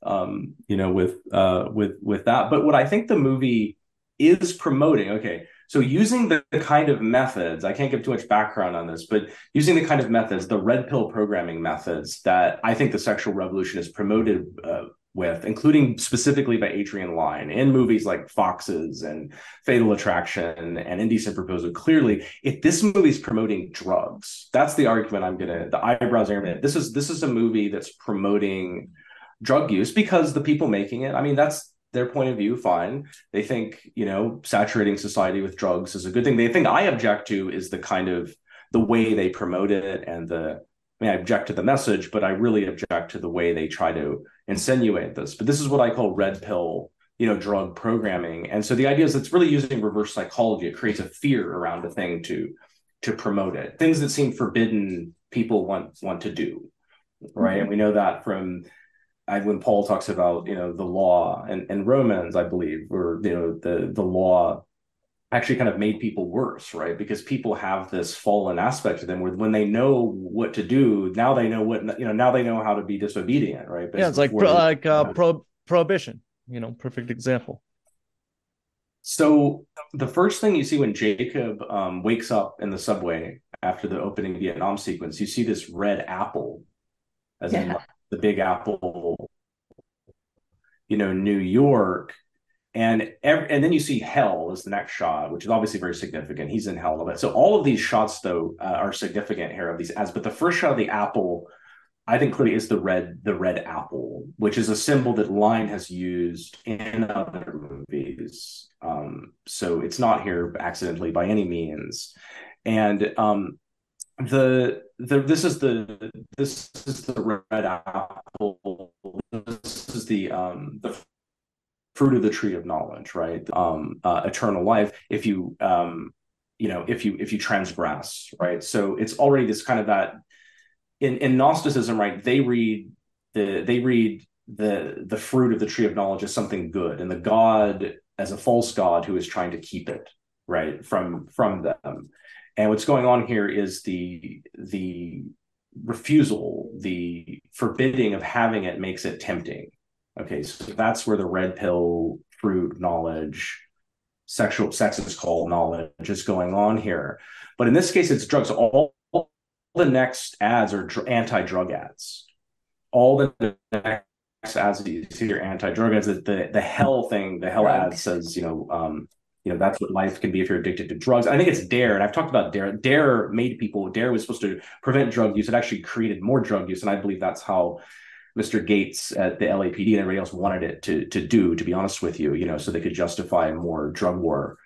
Speaker 4: with that. But what I think the movie is promoting, okay, so using the kind of methods, I can't give too much background on this, but using the kind of methods, the red pill programming methods that I think the sexual revolution is promoted with, including specifically by Adrian Lyne in movies like Foxes and Fatal Attraction and Indecent Proposal. Clearly, if this movie is promoting drugs, that's the argument the eyebrows are gonna. This is a movie that's promoting drug use because the people making it, I mean, that's their point of view, fine. They think, saturating society with drugs is a good thing. The thing I object to is the way they promote it I object to the message, but I really object to the way they try to insinuate this. But this is what I call red pill, drug programming. And so the idea is it's really using reverse psychology. It creates a fear around a thing to promote it. Things that seem forbidden, people want to do, right? Mm-hmm. And we know that from when Paul talks about, the law and Romans, I believe, or, the law actually kind of made people worse, right? Because people have this fallen aspect to them where when they know what to do, now they know now they know how to be disobedient, right?
Speaker 1: But yeah, it's prohibition, perfect example.
Speaker 4: So the first thing you see when Jacob wakes up in the subway after the opening Vietnam sequence, you see this red apple, as in the Big Apple, New York, and then you see hell as the next shot, which is obviously very significant. He's in hell a little bit. So all of these shots, though, are significant here of these ads. But the first shot of the apple, I think clearly is the red apple, which is a symbol that Lyne has used in other movies. So it's not here accidentally by any means. And this is the red apple. This is the fruit of the tree of knowledge, right? Eternal life. If you if you transgress, right? So it's already this kind of that in Gnosticism, right? They read the fruit of the tree of knowledge as something good, and the God as a false God who is trying to keep it, right, from them. And what's going on here is the refusal, the forbidding of having it makes it tempting. Okay, so that's where the red pill, fruit, knowledge, sex is called knowledge is going on here. But in this case, it's drugs. All the next ads are anti-drug ads. All the next ads that you see are anti-drug ads. The hell thing, the hell ad says, that's what life can be if you're addicted to drugs. I think it's DARE, and I've talked about DARE. DARE was supposed to prevent drug use. It actually created more drug use, and I believe that's how Mr. Gates at the LAPD and everybody else wanted it to do, to be honest with you, so they could justify more drug war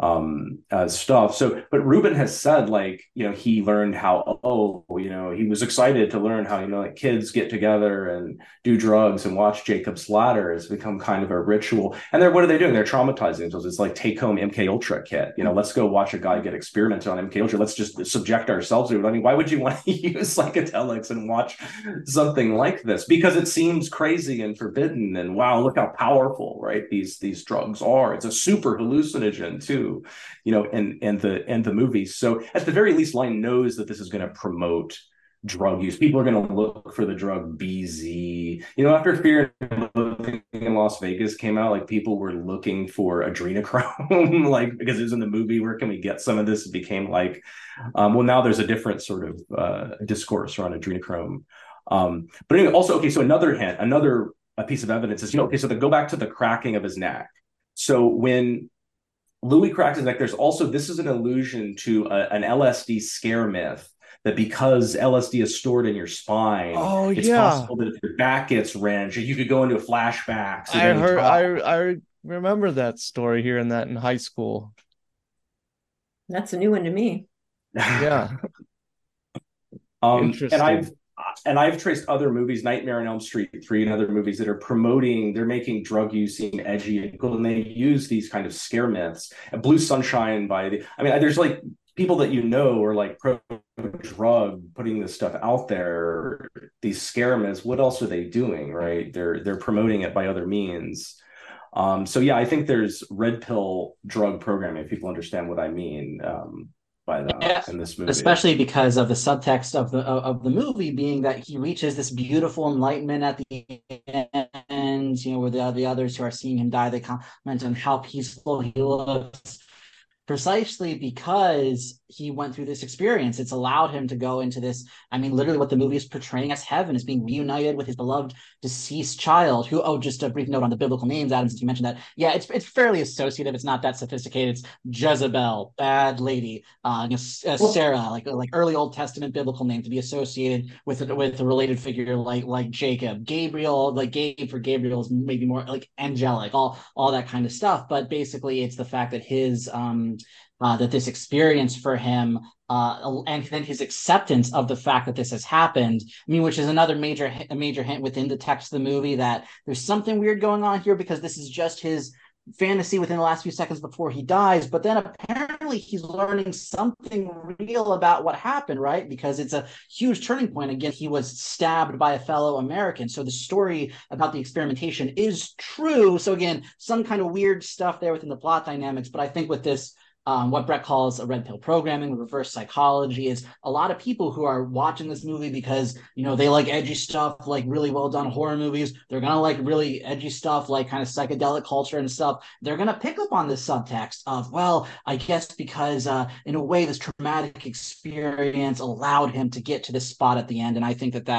Speaker 4: stuff. So, but Rubin has said, he learned how, he was excited to learn how, kids get together and do drugs and watch Jacob's Ladder. It's become kind of a ritual. And what are they doing? They're traumatizing themselves. It's like take home MK Ultra kit. Let's go watch a guy get experimented on MK Ultra. Let's just subject ourselves to it. I mean, why would you want to use psychedelics and watch something like this? Because it seems crazy and forbidden. And wow, look how powerful, right? These drugs are. It's a super hallucinogen too. And the movies. So at the very least, Lyne knows that this is going to promote drug use. People are going to look for the drug BZ. After Fear and Loathing in Las Vegas came out, people were looking for adrenochrome, because it was in the movie. Where can we get some of this? It became now there's a different sort of discourse around adrenochrome. But anyway, also, okay, so another piece of evidence is, okay, so go back to the cracking of his neck. So when Louis cracks his neck, this is an allusion to an LSD scare myth, that because LSD is stored in your spine, it's possible that if your back gets wrenched, you could go into a flashback. So
Speaker 1: I remember that story, hearing that in high school.
Speaker 2: That's a new one to me.
Speaker 1: Yeah.
Speaker 4: Interesting. And I've traced other movies, Nightmare on Elm Street 3 and other movies that are they're making drug use seem edgy and cool, and they use these kind of scare myths. And Blue Sunshine there's people that are pro-drug, putting this stuff out there, these scare myths. What else are they doing, right? They're promoting it by other means. So yeah, I think there's red pill drug programming, if people understand what I mean. by that in this movie.
Speaker 3: Especially because of the subtext of the movie being that he reaches this beautiful enlightenment at the end, where the others who are seeing him die, they comment on how peaceful he looks, precisely because he went through this experience. It's allowed him to go into this, I mean, literally what the movie is portraying as heaven, is being reunited with his beloved deceased child, who, oh, just a brief note on the biblical names, Adam, since you mentioned that. Yeah, it's fairly associative. It's not that sophisticated. It's Jezebel, bad lady, Sarah, like early Old Testament biblical name to be associated with a related figure like Jacob. Gabriel, like Gabriel is maybe more like angelic, all that kind of stuff. But basically it's the fact that his that this experience for him, and then his acceptance of the fact that this has happened. I mean, which is another major hint within the text of the movie that there's something weird going on here, because this is just his fantasy within the last few seconds before he dies. But then apparently he's learning something real about what happened, right? Because it's a huge turning point. Again, he was stabbed by a fellow American. So the story about the experimentation is true. So again, some kind of weird stuff there within the plot dynamics. But I think with this, what Brett calls a red pill programming, reverse psychology, is a lot of people who are watching this movie because, they like edgy stuff, like really well done horror movies. They're going to like really edgy stuff, like kind of psychedelic culture and stuff. They're going to pick up on this subtext of, well, I guess because in a way, this traumatic experience allowed him to get to this spot at the end. And I think that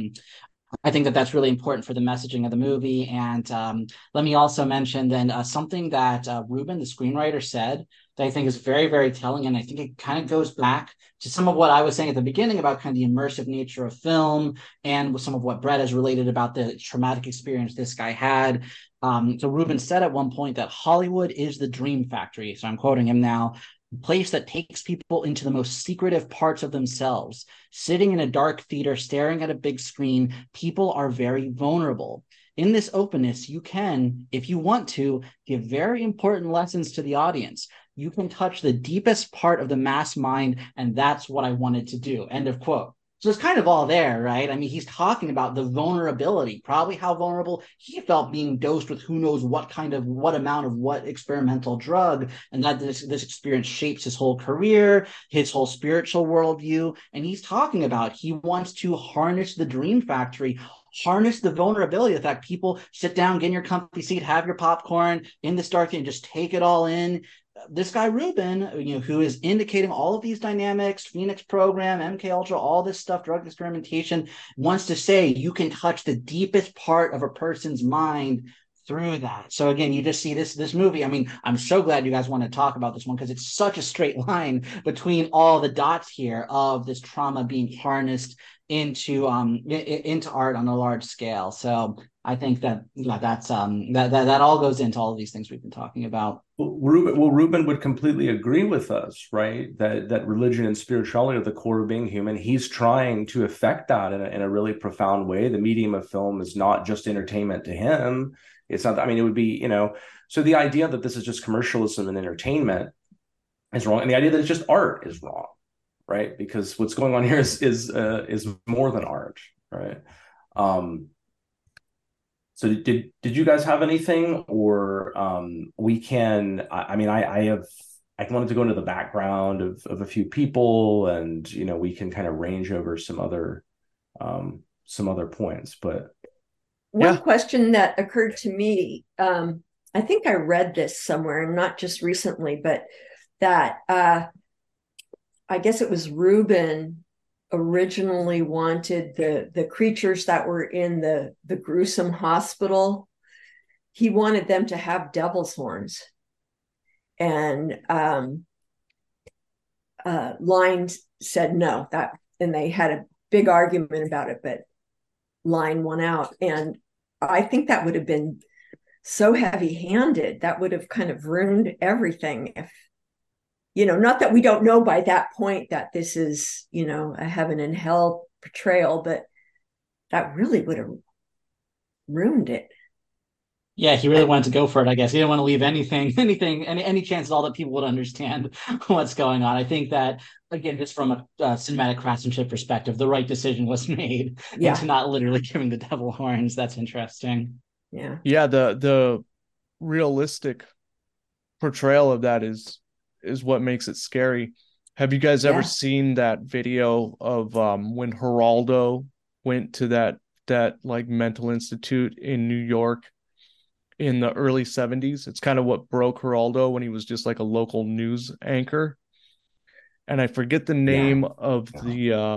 Speaker 3: that's really important for the messaging of the movie. And let me also mention then something that Ruben, the screenwriter, said that I think is very, very telling. And I think it kind of goes back to some of what I was saying at the beginning about kind of the immersive nature of film, and some of what Brett has related about the traumatic experience this guy had. So Ruben said at one point that Hollywood is the dream factory. So I'm quoting him now. Place that takes people into the most secretive parts of themselves. Sitting in a dark theater, staring at a big screen, people are very vulnerable. In this openness, you can, if you want to, give very important lessons to the audience. You can touch the deepest part of the mass mind, and that's what I wanted to do. End of quote. So it's kind of all there, right? I mean, he's talking about the vulnerability, probably how vulnerable he felt being dosed with who knows what amount of what experimental drug, and that this experience shapes his whole career, his whole spiritual worldview. And he's talking about he wants to harness the dream factory, harness the vulnerability, the fact people sit down, get in your comfy seat, have your popcorn in this dark and just take it all in. This guy Ruben, who is indicating all of these dynamics, Phoenix program, MK Ultra, all this stuff, drug experimentation, wants to say you can touch the deepest part of a person's mind through that. So again, you just see this movie. I mean, I'm so glad you guys want to talk about this one, because it's such a straight line between all the dots here of this trauma being harnessed into art on a large scale. So I think that that all goes into all of these things we've been talking about.
Speaker 4: Ruben would completely agree with us, right? That religion and spirituality are the core of being human. He's trying to affect that in a really profound way. The medium of film is not just entertainment to him. It's not. I mean, it would be, So the idea that this is just commercialism and entertainment is wrong, and the idea that it's just art is wrong, right? Because what's going on here is more than art, right? So did you guys have anything, or we can? I mean, I wanted to go into the background of a few people, and we can kind of range over some other points. But
Speaker 2: one question that occurred to me, I think I read this somewhere, and not just recently, but that I guess it was Ruben originally wanted the creatures that were in the gruesome hospital. He wanted them to have devil's horns, and Line said no. And they had a big argument about it, but Line won out. And I think that would have been so heavy-handed. That would have kind of ruined everything. If not that we don't know by that point that this is, a heaven and hell portrayal, but that really would have ruined it.
Speaker 3: Yeah, he really wanted to go for it, I guess. He didn't want to leave any chance at all that people would understand what's going on. I think that, again, just from a cinematic craftsmanship perspective, the right decision was made into not literally giving the devil horns. That's interesting.
Speaker 2: Yeah.
Speaker 1: Yeah, the realistic portrayal of that is what makes it scary. Have you guys ever
Speaker 2: Yeah.
Speaker 1: seen that video of when Geraldo went to that like mental institute in New York in the early 70s? It's kind of what broke Geraldo when he was just like a local news anchor. And I forget the
Speaker 2: Yeah.
Speaker 1: name of
Speaker 4: Yeah.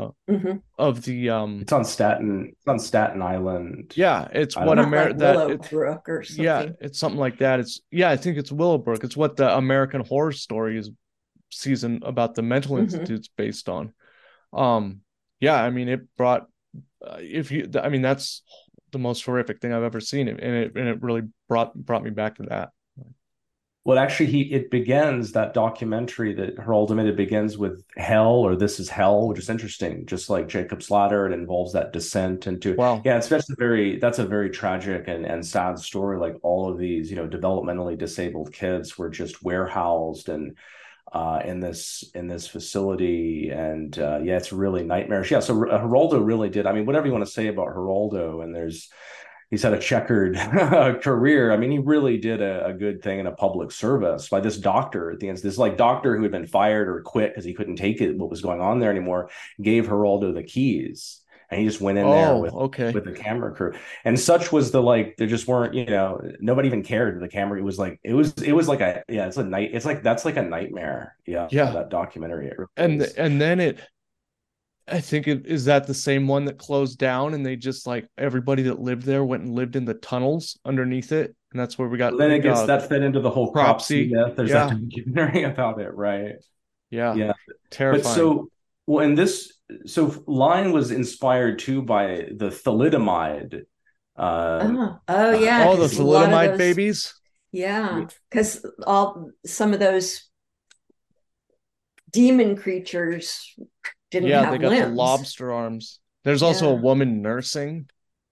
Speaker 1: the
Speaker 4: It's on Staten Island.
Speaker 1: yeah, it's
Speaker 4: I don't
Speaker 1: what
Speaker 4: know.
Speaker 2: Not
Speaker 1: Amer
Speaker 2: like
Speaker 1: that it's
Speaker 2: Willowbrook or
Speaker 1: yeah,
Speaker 2: something.
Speaker 1: it's something like that. It's yeah, I think it's Willowbrook. It's what the American Horror Story is season about the mental
Speaker 2: Hmm.
Speaker 1: institutes based on. Um, yeah, I mean, it brought if you, I mean, that's the most horrific thing I've ever seen, and it really brought me back to that.
Speaker 4: Well, actually, it begins that documentary that Geraldo made. It begins with hell or this is hell, which is interesting. Just like Jacob's Ladder, it involves that descent into
Speaker 1: Wow.
Speaker 4: yeah. It's just that's a very tragic and sad story. Like all of these, developmentally disabled kids were just warehoused and in this facility, and yeah, it's really nightmarish. Yeah, so Geraldo really did. I mean, whatever you want to say about Geraldo, and he's had a checkered career. I mean, he really did a good thing in a public service by this doctor at the end. This like doctor who had been fired or quit because he couldn't take it what was going on there anymore, gave Geraldo the keys, and he just went in there
Speaker 1: Oh, okay.
Speaker 4: with the camera crew. And such was the like there just weren't, nobody even cared. The camera, it was like a yeah, it's a night. It's like that's like a nightmare. Yeah,
Speaker 1: Yeah,
Speaker 4: that documentary. It really is.
Speaker 1: and then I think it is that the same one that closed down, and they just like everybody that lived there went and lived in the tunnels underneath it, and that's where we got
Speaker 4: Well, then it
Speaker 1: like
Speaker 4: gets that fed into the whole Cropsey
Speaker 1: Cropsey.
Speaker 4: myth. There's that
Speaker 1: Yeah,
Speaker 4: documentary about it, right?
Speaker 1: yeah,
Speaker 4: Yeah. But
Speaker 1: terrifying.
Speaker 4: so Line was inspired too by the thalidomide. Uh,
Speaker 2: Oh yeah,
Speaker 1: Oh, the
Speaker 2: because a lot of
Speaker 1: thalidomide
Speaker 2: those,
Speaker 1: babies.
Speaker 2: yeah, because all some of those demon creatures didn't
Speaker 1: Yeah, they
Speaker 2: have
Speaker 1: got the
Speaker 2: limbs.
Speaker 1: lobster arms. There's also a
Speaker 2: Yeah.
Speaker 1: woman nursing.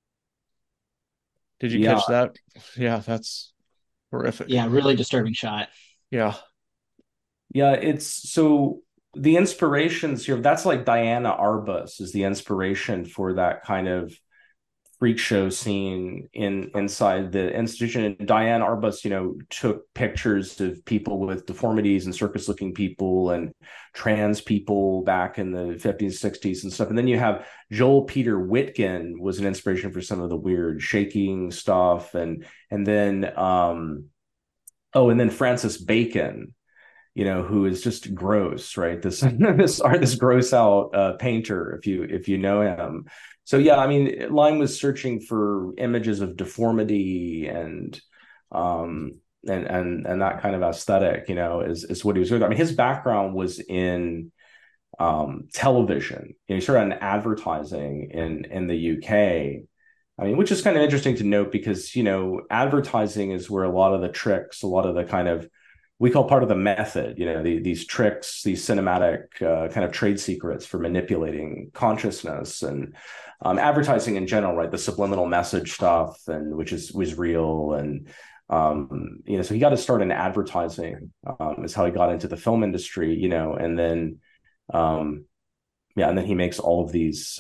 Speaker 1: Did you
Speaker 4: yeah,
Speaker 1: catch that? Yeah, that's horrific.
Speaker 3: Yeah, really disturbing shot.
Speaker 1: Yeah.
Speaker 4: yeah. It's so the inspirations here. That's like Diana Arbus is the inspiration for that kind of freak show scene inside the institution. And Diane Arbus, took pictures of people with deformities and circus looking people and trans people back in the 50s, 60s and stuff. And then you have Joel Peter Witkin was an inspiration for some of the weird shaking stuff. And then and then Francis Bacon, who is just gross, right? This gross out painter, if you know him. So yeah, I mean, Line was searching for images of deformity um and that kind of aesthetic, is what he was doing. I mean, his background was in television. He started in advertising in the UK. I mean, which is kind of interesting to note because, advertising is where a lot of the tricks, a lot of the kind of we call part of the method, these tricks, these cinematic kind of trade secrets for manipulating consciousness and advertising in general, right? The subliminal message stuff, and which was real, and so he got to start in advertising, is how he got into the film industry, and then and then he makes all of these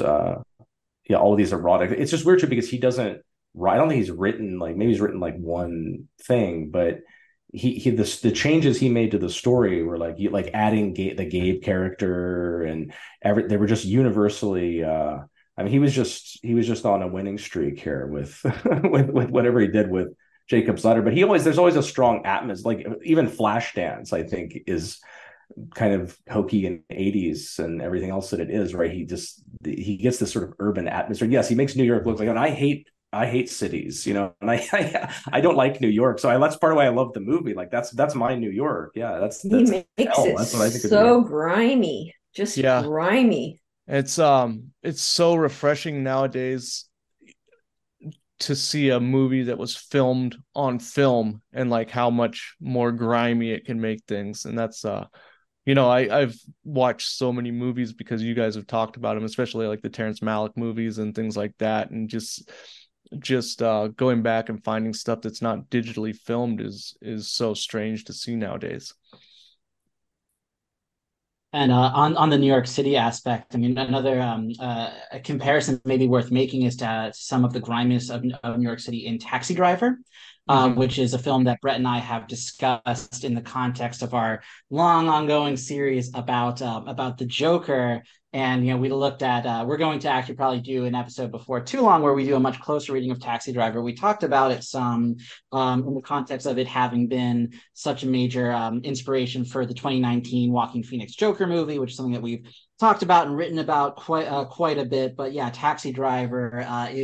Speaker 4: erotic. It's just weird too because he doesn't. I don't think he's written like maybe he's written like one thing, but the changes he made to the story were like adding the Gabe character and they were just universally. I mean, he was just on a winning streak here with with whatever he did with Jacob's Ladder. But there's always a strong atmosphere. Like even Flashdance, I think, is kind of hokey in the 80s and everything else that it is, right? He gets this sort of urban atmosphere. Yes, he makes New York look like, and I hate cities, and I don't like New York. So that's part of why I love the movie. Like that's my New York. Yeah, that's
Speaker 2: He makes
Speaker 4: hell.
Speaker 2: it
Speaker 4: That's what I think of New
Speaker 2: so
Speaker 4: York.
Speaker 2: grimy, just
Speaker 1: Yeah.
Speaker 2: grimy.
Speaker 1: It's so refreshing nowadays to see a movie that was filmed on film and like how much more grimy it can make things. And that's I've watched so many movies because you guys have talked about them, especially like the Terrence Malick movies and things like that. And just going back and finding stuff that's not digitally filmed is so strange to see nowadays.
Speaker 3: And on the New York City aspect, I mean, another a comparison maybe worth making is to some of the griminess of New York City in Taxi Driver. which is a film that Brett and I have discussed in the context of our long ongoing series about the Joker. And we looked at we're going to actually probably do an episode before too long where we do a much closer reading of Taxi Driver. We talked about it some in the context of it having been such a major inspiration for the 2019 Joaquin Phoenix Joker movie, which is something that we've talked about and written about quite a bit. But yeah, Taxi Driver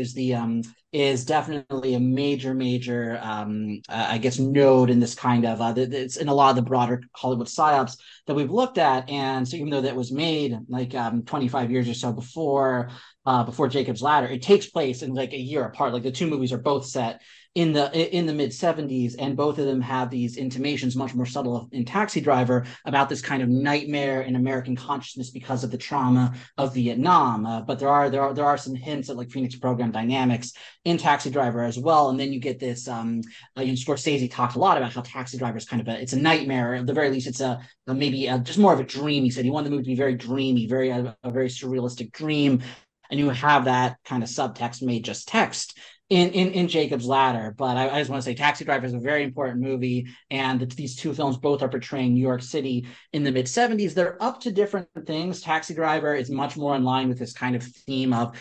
Speaker 3: is definitely a major I guess node in this kind of it's in a lot of the broader Hollywood psyops that we've looked at. And so even though that was made like 25 years or so before Jacob's Ladder, it takes place in like a year apart. Like the two movies are both set in the mid 70s, and both of them have these intimations, much more subtle in Taxi Driver, about this kind of nightmare in American consciousness because of the trauma of Vietnam. But there are some hints at like Phoenix program dynamics in Taxi Driver as well. And then you get this Scorsese talked a lot about how Taxi Driver is kind of it's a nightmare. At the very least, it's maybe just more of a dream. He said he wanted the movie to be very dreamy, a very surrealistic dream. And you have that kind of subtext made just text in Jacob's Ladder. But I just want to say Taxi Driver is a very important movie, and these two films both are portraying New York City in the mid 70s. They're up to different things. Taxi Driver is much more in line with this kind of theme of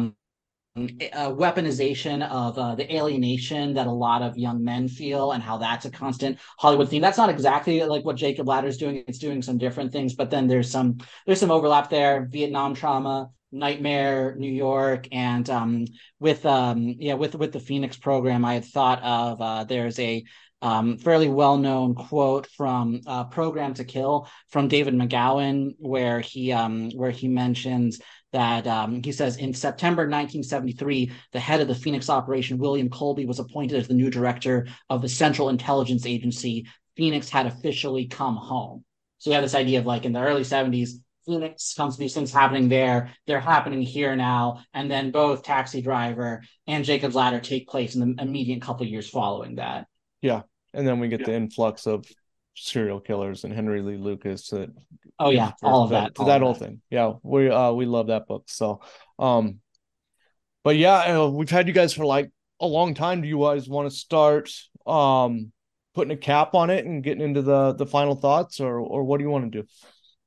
Speaker 3: weaponization of the alienation that a lot of young men feel, and how that's a constant Hollywood theme. That's not exactly like what Jacob Ladder is doing. It's doing some different things, but then there's some overlap there. Vietnam trauma, nightmare, New York, and with the Phoenix program, I had thought of there's a fairly well-known quote from Program to Kill from David McGowan, where he mentions that he says in September 1973, the head of the Phoenix operation, William Colby, was appointed as the new director of the Central Intelligence Agency. Phoenix had officially come home. So you have this idea of like in the early 70s, Phoenix comes to these things happening there. They're happening here now. And then both Taxi Driver and Jacob's Ladder take place in the immediate couple of years following that.
Speaker 1: Yeah. And then we get the influx of serial killers and Henry Lee Lucas.
Speaker 3: All of that.
Speaker 1: That whole thing. Yeah. We love that book. So, but yeah, we've had you guys for like a long time. Do you guys want to start putting a cap on it and getting into the final thoughts, or what do you want to do?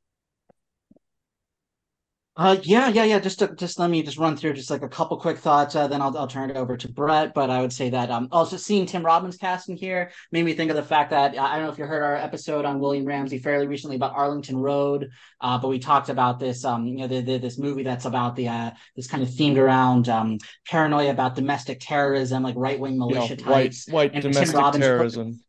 Speaker 3: Yeah. Just let me just run through just like a couple quick thoughts. Then I'll turn it over to Brett. But I would say that also seeing Tim Robbins cast in here made me think of the fact that I don't know if you heard our episode on William Ramsey fairly recently about Arlington Road, but we talked about this this movie that's about this kind of themed around paranoia about domestic terrorism, like right-wing militia types,
Speaker 1: white
Speaker 3: and
Speaker 1: domestic terrorism.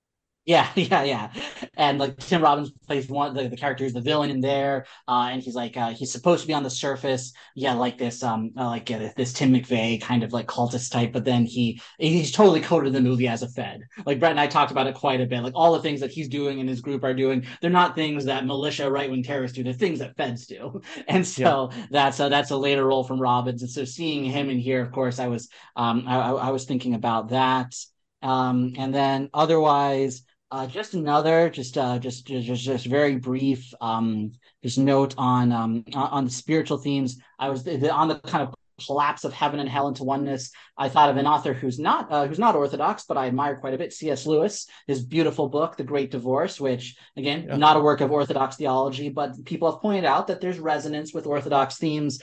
Speaker 3: Yeah. And like Tim Robbins plays one the character who's the villain in there, and he's like he's supposed to be on the surface, like this this Tim McVeigh kind of like cultist type, but then he's totally coded the movie as a Fed. Like Brett and I talked about it quite a bit. Like all the things that he's doing and his group are doing, they're not things that militia right-wing terrorists do. They're things that Feds do. And so that's a later role from Robbins. And so seeing him in here, of course, I was thinking about that. And then otherwise. Just another, just very brief, just note on the spiritual themes. I was on the kind of collapse of heaven and hell into oneness. I thought of an author who's not Orthodox, but I admire quite a bit, C.S. Lewis, his beautiful book, The Great Divorce, which again, not a work of Orthodox theology, but people have pointed out that there's resonance with Orthodox themes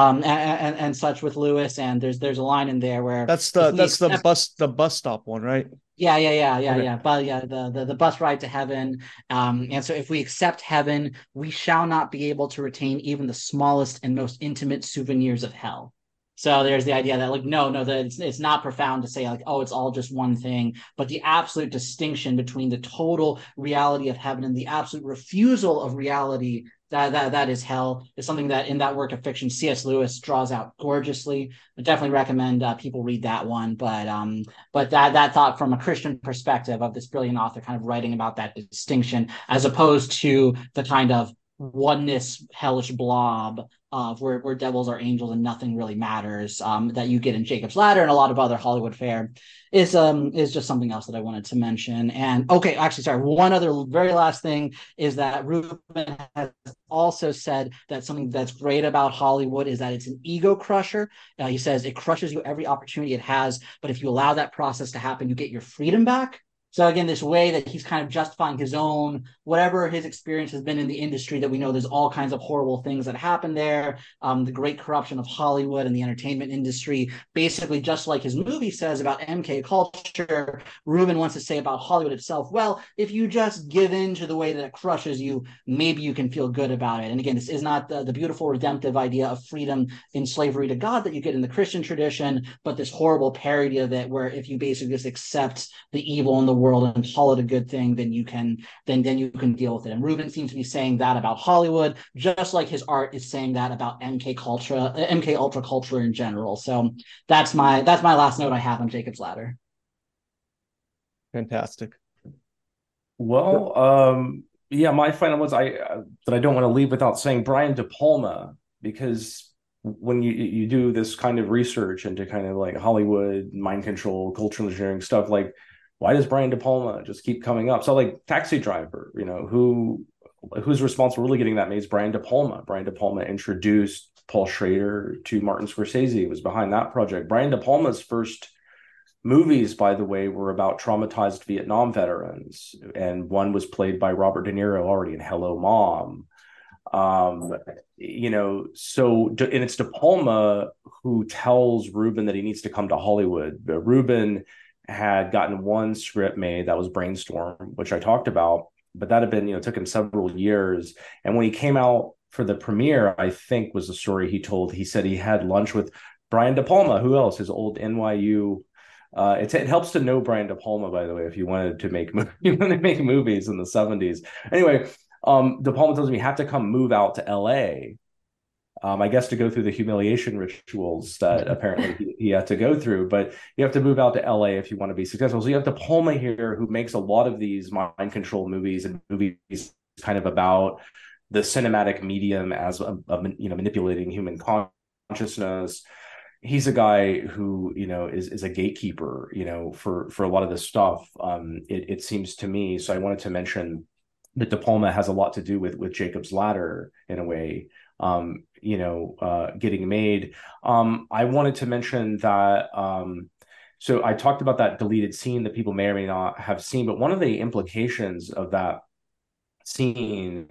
Speaker 3: and such with Lewis. And there's a line in there where
Speaker 1: that's the bus stop one, right?
Speaker 3: Yeah. But the bus ride to heaven. And so if we accept heaven, we shall not be able to retain even the smallest and most intimate souvenirs of hell. So there's the idea that like, no, that it's not profound to say like, oh, it's all just one thing, but the absolute distinction between the total reality of heaven and the absolute refusal of reality that is hell is something that in that work of fiction, C.S. Lewis draws out gorgeously. I definitely recommend people read that one. But that thought from a Christian perspective of this brilliant author kind of writing about that distinction as opposed to the kind of oneness hellish blob where devils are angels and nothing really matters, that you get in Jacob's Ladder and a lot of other Hollywood fare is just something else that I wanted to mention. And okay, actually, sorry, one other very last thing is that Ruben has also said that something that's great about Hollywood is that it's an ego crusher. He says it crushes you every opportunity it has, but if you allow that process to happen, you get your freedom back. So again, this way that he's kind of justifying his own, whatever his experience has been in the industry, that we know there's all kinds of horrible things that happen there. The great corruption of Hollywood and the entertainment industry, basically just like his movie says about MK culture, Ruben wants to say about Hollywood itself, well, if you just give in to the way that it crushes you, maybe you can feel good about it. And again, this is not the beautiful redemptive idea of freedom in slavery to God that you get in the Christian tradition, but this horrible parody of it, where if you basically just accept the evil in the world and call it a good thing, then you can deal with it. And Ruben seems to be saying that about Hollywood, just like his art is saying that about MK Ultra culture in general. So that's my last note I have on Jacob's Ladder.
Speaker 1: Fantastic.
Speaker 4: Well, yeah, my final ones that I don't want to leave without saying Brian De Palma, because when you do this kind of research into kind of like Hollywood, mind control, cultural engineering stuff, like why does Brian De Palma just keep coming up? So like Taxi Driver, who's responsible for really getting that made is Brian De Palma. Brian De Palma introduced Paul Schrader to Martin Scorsese, was behind that project. Brian De Palma's first movies, by the way, were about traumatized Vietnam veterans, and one was played by Robert De Niro already in Hello, Mom. And it's De Palma who tells Ruben that he needs to come to Hollywood. Ruben had gotten one script made, that was Brainstorm, which I talked about, but that had been, took him several years. And when he came out for the premiere, I think was the story he told, he said he had lunch with Brian De Palma, who else? His old NYU. It helps to know Brian De Palma, by the way, if you wanted to make movies in the 70s. Anyway, De Palma tells me you have to come move out to LA. I guess to go through the humiliation rituals that apparently he had to go through, but you have to move out to LA if you want to be successful. So you have De Palma here, who makes a lot of these mind control movies and movies kind of about the cinematic medium as manipulating human consciousness. He's a guy who is a gatekeeper for a lot of this stuff. It seems to me. So I wanted to mention that De Palma has a lot to do with Jacob's Ladder in a way. Getting made. I wanted to mention that, so I talked about that deleted scene that people may or may not have seen, but one of the implications of that scene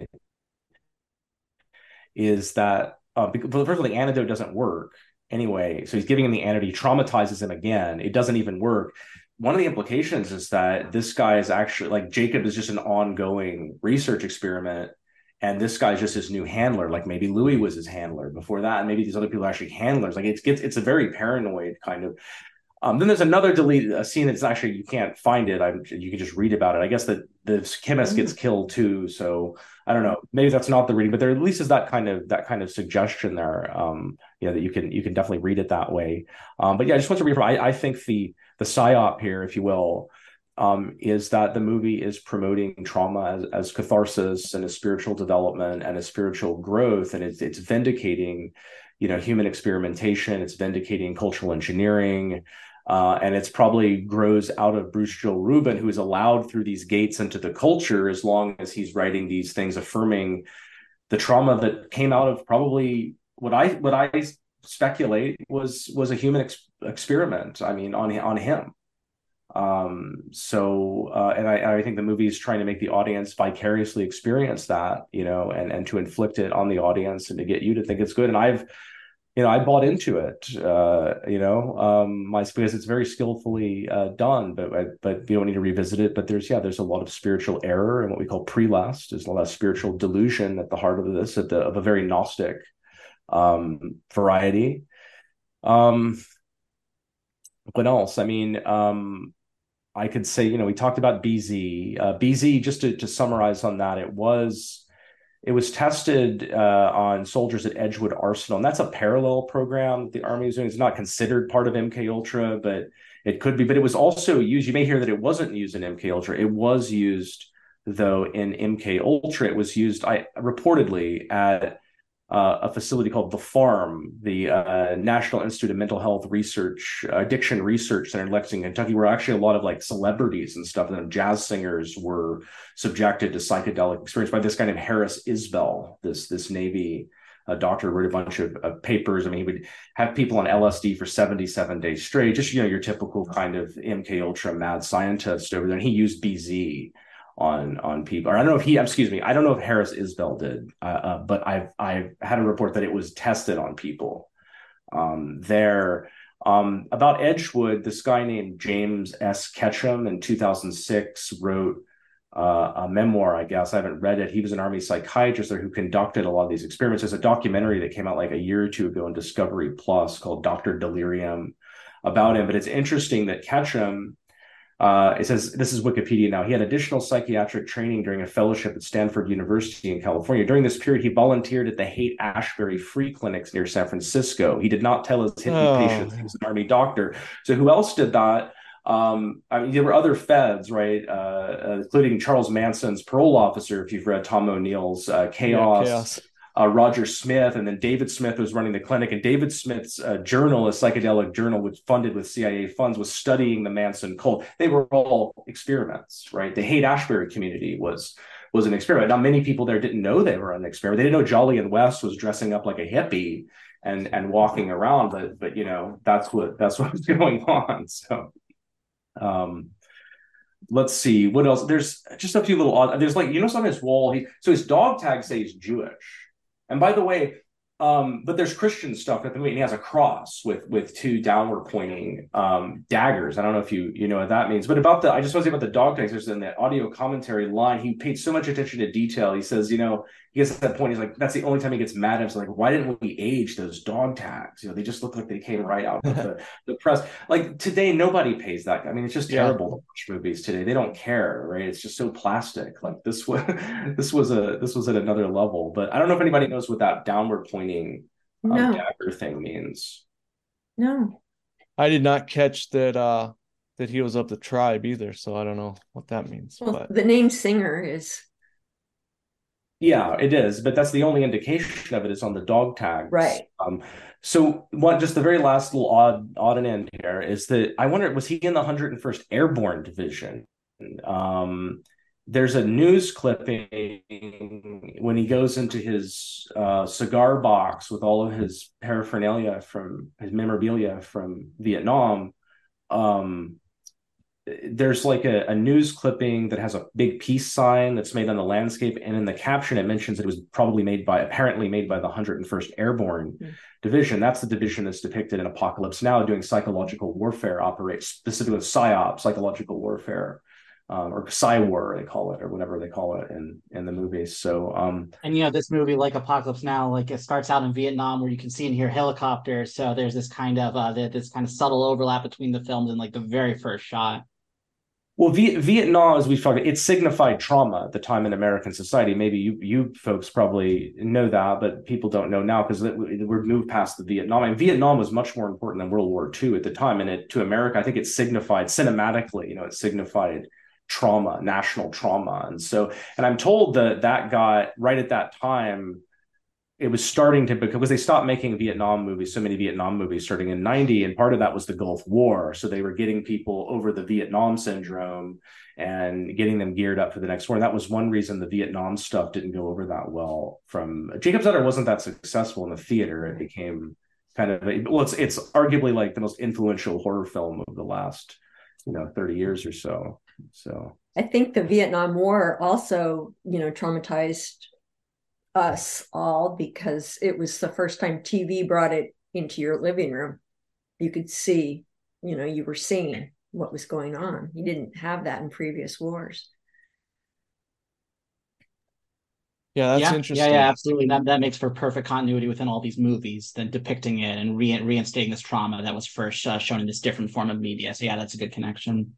Speaker 4: is that, because first of all, the antidote doesn't work anyway. So he's giving him the antidote, he traumatizes him again. It doesn't even work. One of the implications is that this guy is actually, like, Jacob is just an ongoing research experiment. And this guy's just his new handler. Like maybe Louis was his handler before that, and maybe these other people are actually handlers. Like it's a very paranoid kind of. Then there's another deleted scene that's actually, you can't find it. You can just read about it. I guess that the chemist gets killed too. So I don't know. Maybe that's not the reading, but there at least is that kind of suggestion there. That you can definitely read it that way. But yeah, I just want to read. I think the psyop here, if you will, is that the movie is promoting trauma as catharsis and as spiritual development and as spiritual growth, and it's vindicating, human experimentation. It's vindicating cultural engineering, and it's probably grows out of Bruce Joel Rubin, who is allowed through these gates into the culture as long as he's writing these things affirming the trauma that came out of probably what I speculate was a human experiment. I mean, on him. And I think the movie is trying to make the audience vicariously experience that, and to inflict it on the audience and to get you to think it's good. And I bought into it, because it's very skillfully done, but you don't need to revisit it. But there's a lot of spiritual error and what we call pre-lust. There's a lot of spiritual delusion at the heart of this, of a very Gnostic variety. What else? I mean, I could say, we talked about BZ. BZ, just to summarize on that, it was tested on soldiers at Edgewood Arsenal, and that's a parallel program the Army is doing. It's not considered part of MK Ultra, but it could be. But it was also used. You may hear that it wasn't used in MK Ultra. It was used, though, in MK Ultra. It was used, reportedly, at a facility called The Farm, the National Institute of Mental Health Research, Addiction Research Center in Lexington, Kentucky, where actually a lot of like celebrities and stuff, and jazz singers were subjected to psychedelic experience by this guy named Harris Isbell, this Navy doctor, wrote a bunch of papers. I mean, he would have people on LSD for 77 days straight, just, your typical kind of MK Ultra mad scientist over there. And he used BZ on people. Or I don't know if I don't know if Harris Isbell did, but I've had a report that it was tested on people there. About Edgewood, this guy named James S. Ketchum in 2006 wrote a memoir, I guess. I haven't read it. He was an Army psychiatrist there who conducted a lot of these experiments. There's a documentary that came out like a year or two ago on Discovery Plus called Dr. Delirium about him. But it's interesting that Ketchum, it says, this is Wikipedia now, he had additional psychiatric training during a fellowship at Stanford University in California. During this period, he volunteered at the Haight-Ashbury free clinics near San Francisco. He did not tell his hippie patients he was an Army doctor. So who else did that? I mean, there were other feds, right? Including Charles Manson's parole officer, if you've read Tom O'Neill's Chaos. Roger Smith, and then David Smith was running the clinic, and David Smith's journal, a psychedelic journal, which funded with CIA funds, was studying the Manson cult. They were all experiments, right? The Haight-Ashbury community was an experiment. Now, many people there didn't know they were an experiment. They didn't know Jolyon West was dressing up like a hippie and walking around, but that's what was going on. So, let's see what else. There's just a few little odd. There's like, on his wall, so his dog tag says Jewish. And by the way, but there's Christian stuff at the movie, and he has a cross with two downward pointing daggers. I don't know if you know what that means. But I just want to say about the dog tags, there's in that audio commentary line, he paid so much attention to detail. He says, he gets at that point, he's like, that's the only time he gets mad at him. So like, why didn't we age those dog tags? They just look like they came right out of the press. Like today, nobody pays that. I mean, it's just terrible to watch movies today. They don't care, right? It's just so plastic. Like this was at another level. But I don't know if anybody knows what that downward pointing dagger thing means.
Speaker 2: No,
Speaker 1: I did not catch that he was of the tribe either, so I don't know what that means.
Speaker 2: Well,
Speaker 1: but
Speaker 2: the name Singer is.
Speaker 4: Yeah, it is, but that's the only indication of it is on the dog tags.
Speaker 2: Right.
Speaker 4: So just the very last little odd and end here is that I wonder, was he in the 101st Airborne Division? There's a news clipping when he goes into his cigar box with all of his paraphernalia from his memorabilia from Vietnam. There's like a news clipping that has a big peace sign that's made on the landscape, and in the caption it mentions that it was apparently made by the 101st Airborne Division. That's the division that's depicted in Apocalypse Now, doing psychological warfare, operates specifically with PSYOP, psychological warfare, or PSYWAR they call it, or whatever they call it in the movies. So
Speaker 3: and this movie, like Apocalypse Now, like it starts out in Vietnam where you can see and hear helicopters. So there's this kind of subtle overlap between the films in like the very first shot.
Speaker 4: Well, Vietnam, as we've talked about, it signified trauma at the time in American society. Maybe you folks probably know that, but people don't know now because we're moved past the Vietnam. And Vietnam was much more important than World War II at the time. And to America, I think it signified cinematically, it signified trauma, national trauma. And I'm told that got right at that time, it was starting to, because they stopped making Vietnam movies, so many Vietnam movies starting in 90. And part of that was the Gulf War. So they were getting people over the Vietnam syndrome and getting them geared up for the next war. And that was one reason the Vietnam stuff didn't go over that well. From Jacob's Ladder wasn't that successful in the theater. It became kind of, it's arguably like the most influential horror film of the last, 30 years or so. So
Speaker 2: I think the Vietnam War also, traumatized us all because it was the first time TV brought it into your living room. You could see, you were seeing what was going on. You didn't have that in previous wars.
Speaker 1: Yeah, that's interesting.
Speaker 3: Yeah, absolutely. That makes for perfect continuity within all these movies, then depicting it and reinstating this trauma that was first shown in this different form of media. So yeah, that's a good connection.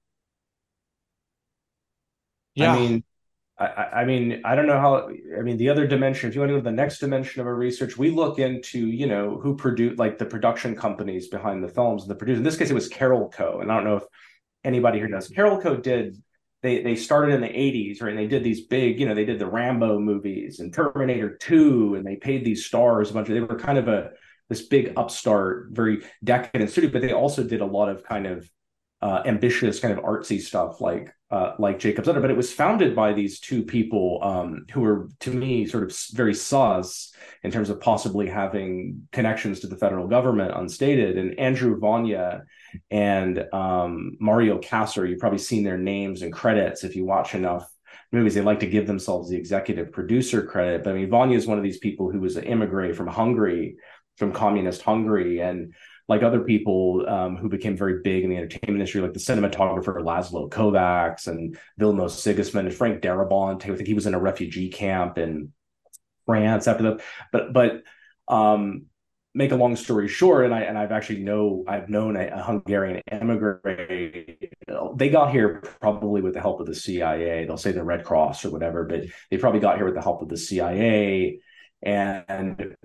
Speaker 1: Yeah.
Speaker 4: I mean, I don't know how, the other dimension, if you want to go to the next dimension of our research, we look into, who produced, like the production companies behind the films and the producers. In this case, it was Carolco. And I don't know if anybody here knows. Carolco they started in the 80s, right? And they did these big, they did the Rambo movies and Terminator 2, and they paid these stars a bunch of, they were kind of this big upstart, very decadent studio, but they also did a lot of kind of ambitious, kind of artsy stuff like Jacob's Ladder. But it was founded by these two people who were, to me, sort of very sus in terms of possibly having connections to the federal government unstated. And Andrew Vanya and Mario Kassar, you've probably seen their names and credits if you watch enough movies. They like to give themselves the executive producer credit. But I mean, Vanya is one of these people who was an immigrant from Hungary, from communist Hungary, and like other people who became very big in the entertainment industry, like the cinematographer Laszlo Kovacs and Vilmos Sigismund and Frank Darabont. I think he was in a refugee camp in France after that. But make a long story short, and I've known a Hungarian immigrant. They got here probably with the help of the CIA. They'll say the Red Cross or whatever, but they probably got here with the help of the CIA. And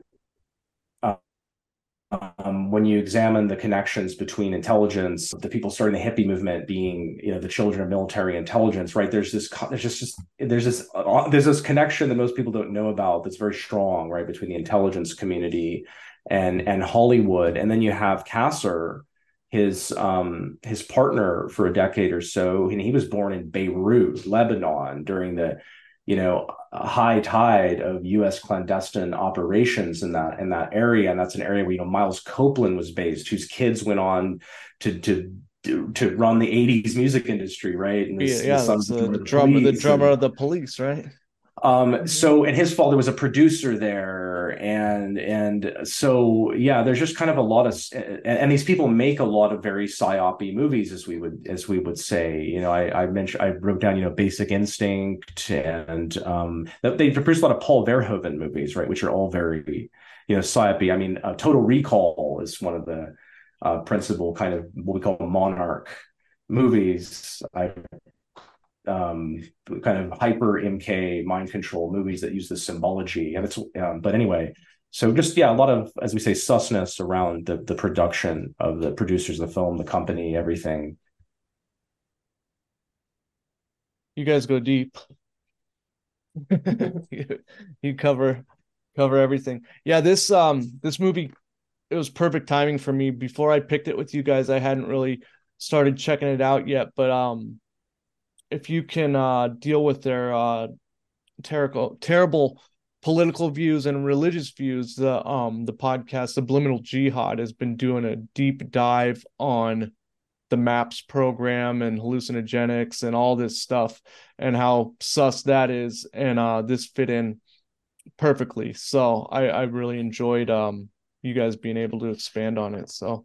Speaker 4: when you examine the connections between intelligence, the people starting the hippie movement being, the children of military intelligence, right? There's this connection that most people don't know about that's very strong, right, between the intelligence community and Hollywood. And then you have Kassar, his partner for a decade or so, and he was born in Beirut, Lebanon, during the a high tide of U.S. clandestine operations in that area, and that's an area where Miles Copeland was based, whose kids went on to run the '80s music industry, right? And
Speaker 1: the drummer of the Police, right?
Speaker 4: So, and his father was a producer there, and so there's just kind of a lot of, and these people make a lot of very psyop-y movies, as we would say. I wrote down Basic Instinct, and they produce a lot of Paul Verhoeven movies, right, which are all very psyop-y. I mean, Total Recall is one of the principal kind of what we call monarch movies. Kind of hyper MK mind control movies that use this symbology, and it's but anyway, so just a lot of, as we say, susness around the production of the producers of the film, the company, everything.
Speaker 1: You guys go deep. You cover everything. This movie, it was perfect timing for me. Before I picked it with you guys, I hadn't really started checking it out yet, but if you can deal with their terrible political views and religious views, the podcast Subliminal Jihad has been doing a deep dive on the MAPS program and hallucinogenics and all this stuff and how sus that is, and this fit in perfectly. So I really enjoyed you guys being able to expand on it. So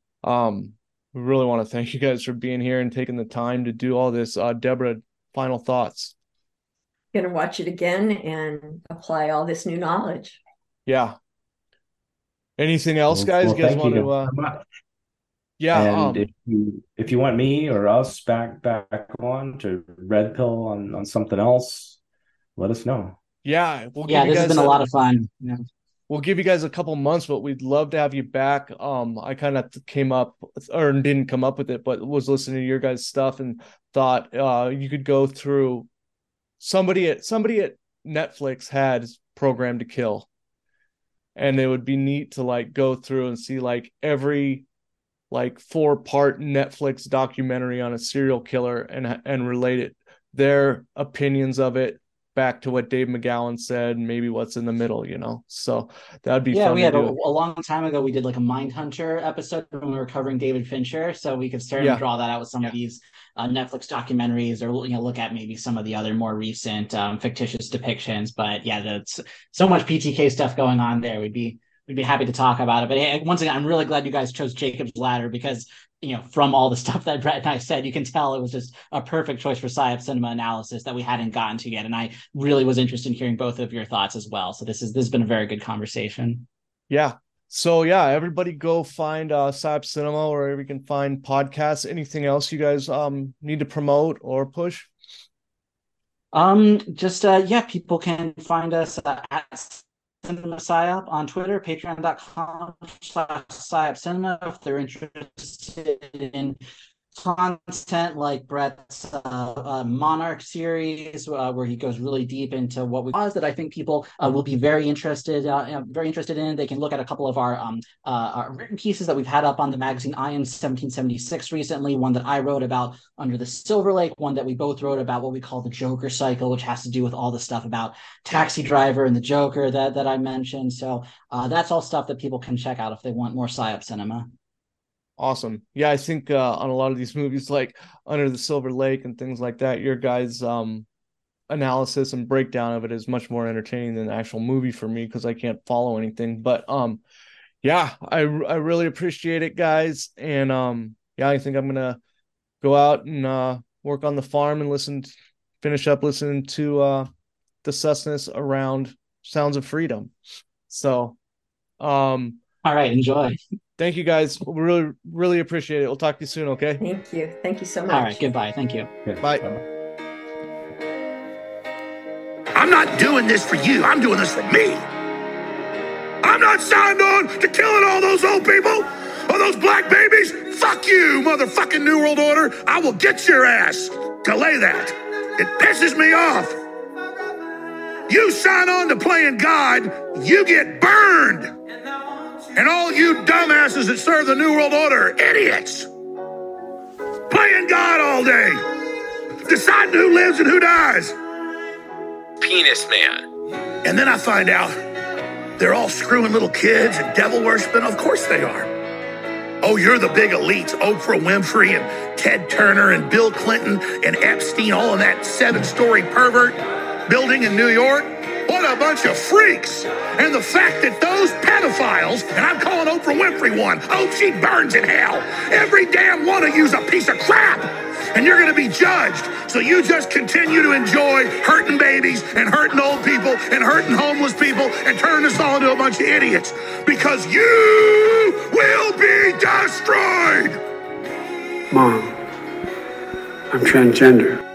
Speaker 1: we really want to thank you guys for being here and taking the time to do all this. Deborah, final thoughts?
Speaker 2: Going to watch it again and apply all this new knowledge.
Speaker 1: Yeah. Anything else, guys?
Speaker 4: Well,
Speaker 1: you guys
Speaker 4: want
Speaker 1: to? Yeah.
Speaker 4: And if you want me or us back on to Red Pill on something else, let us know.
Speaker 1: Yeah.
Speaker 3: This has been a lot of fun. Yeah.
Speaker 1: We'll give you guys a couple months, but we'd love to have you back. I kind of came up or didn't come up with it, but was listening to your guys' stuff and thought you could go through somebody at Netflix had Programmed to Kill, and it would be neat to go through and see every 4-part Netflix documentary on a serial killer and relate it, their opinions of it, back to what Dave McGowan said, maybe what's in the middle, So that'd be fun.
Speaker 3: We had a long time ago, we did a Mindhunter episode when we were covering David Fincher, so we could certainly draw that out with some of these Netflix documentaries, or look at maybe some of the other more recent fictitious depictions. But that's so much PTK stuff going on there. We'd be happy to talk about it. But hey, once again, I'm really glad you guys chose Jacob's Ladder, because from all the stuff that Brett and I said, you can tell it was just a perfect choice for PSYOP cinema analysis that we hadn't gotten to yet. And I really was interested in hearing both of your thoughts as well. So this has been a very good conversation.
Speaker 1: Yeah. So everybody go find PSYOP Cinema or wherever you can find podcasts. Anything else you guys need to promote or push?
Speaker 3: People can find us at Cinema PSYOP on Twitter, patreon.com/PSYOP Cinema, if they're interested in content like Brett's Monarch series, where he goes really deep into what we cause that I think people will be very interested in. They can look at a couple of our written pieces that we've had up on the magazine Iron 1776 recently, one that I wrote about Under the Silver Lake, one that we both wrote about what we call the Joker cycle, which has to do with all the stuff about Taxi Driver and the Joker that I mentioned. So that's all stuff that people can check out if they want more PSYOP cinema.
Speaker 1: Awesome. Yeah, I think on a lot of these movies like Under the Silver Lake and things like that, your guys' analysis and breakdown of it is much more entertaining than the actual movie for me because I can't follow anything. But yeah, I really appreciate it, guys. And yeah, I think I'm gonna go out and work on the farm and finish up listening to the Susness around Sounds of Freedom. So
Speaker 3: all right, enjoy.
Speaker 1: Thank you, guys. We really, really appreciate it. We'll talk to you soon, okay?
Speaker 2: Thank you. Thank you so much.
Speaker 3: All right, goodbye. Thank you.
Speaker 1: Bye.
Speaker 5: I'm not doing this for you. I'm doing this for me. I'm not signed on to killing all those old people or those black babies. Fuck you, motherfucking New World Order. I will get your ass. Delay that. It pisses me off. You sign on to playing God, you get burned. And all you dumbasses that serve the New World Order, idiots. Playing God all day. Deciding who lives and who dies.
Speaker 6: Penis Man.
Speaker 5: And then I find out they're all screwing little kids and devil worshiping. Of course they are. Oh, you're the big elites, Oprah Winfrey and Ted Turner and Bill Clinton and Epstein, all in that 7-story pervert building in New York. What a bunch of freaks. And the fact that those pedophiles, and I'm calling Oprah Winfrey one, oh, she burns in hell. Every damn one of you's a piece of crap. And you're going to be judged. So you just continue to enjoy hurting babies and hurting old people and hurting homeless people and turning us all into a bunch of idiots. Because you will be destroyed.
Speaker 7: Mom, I'm transgender.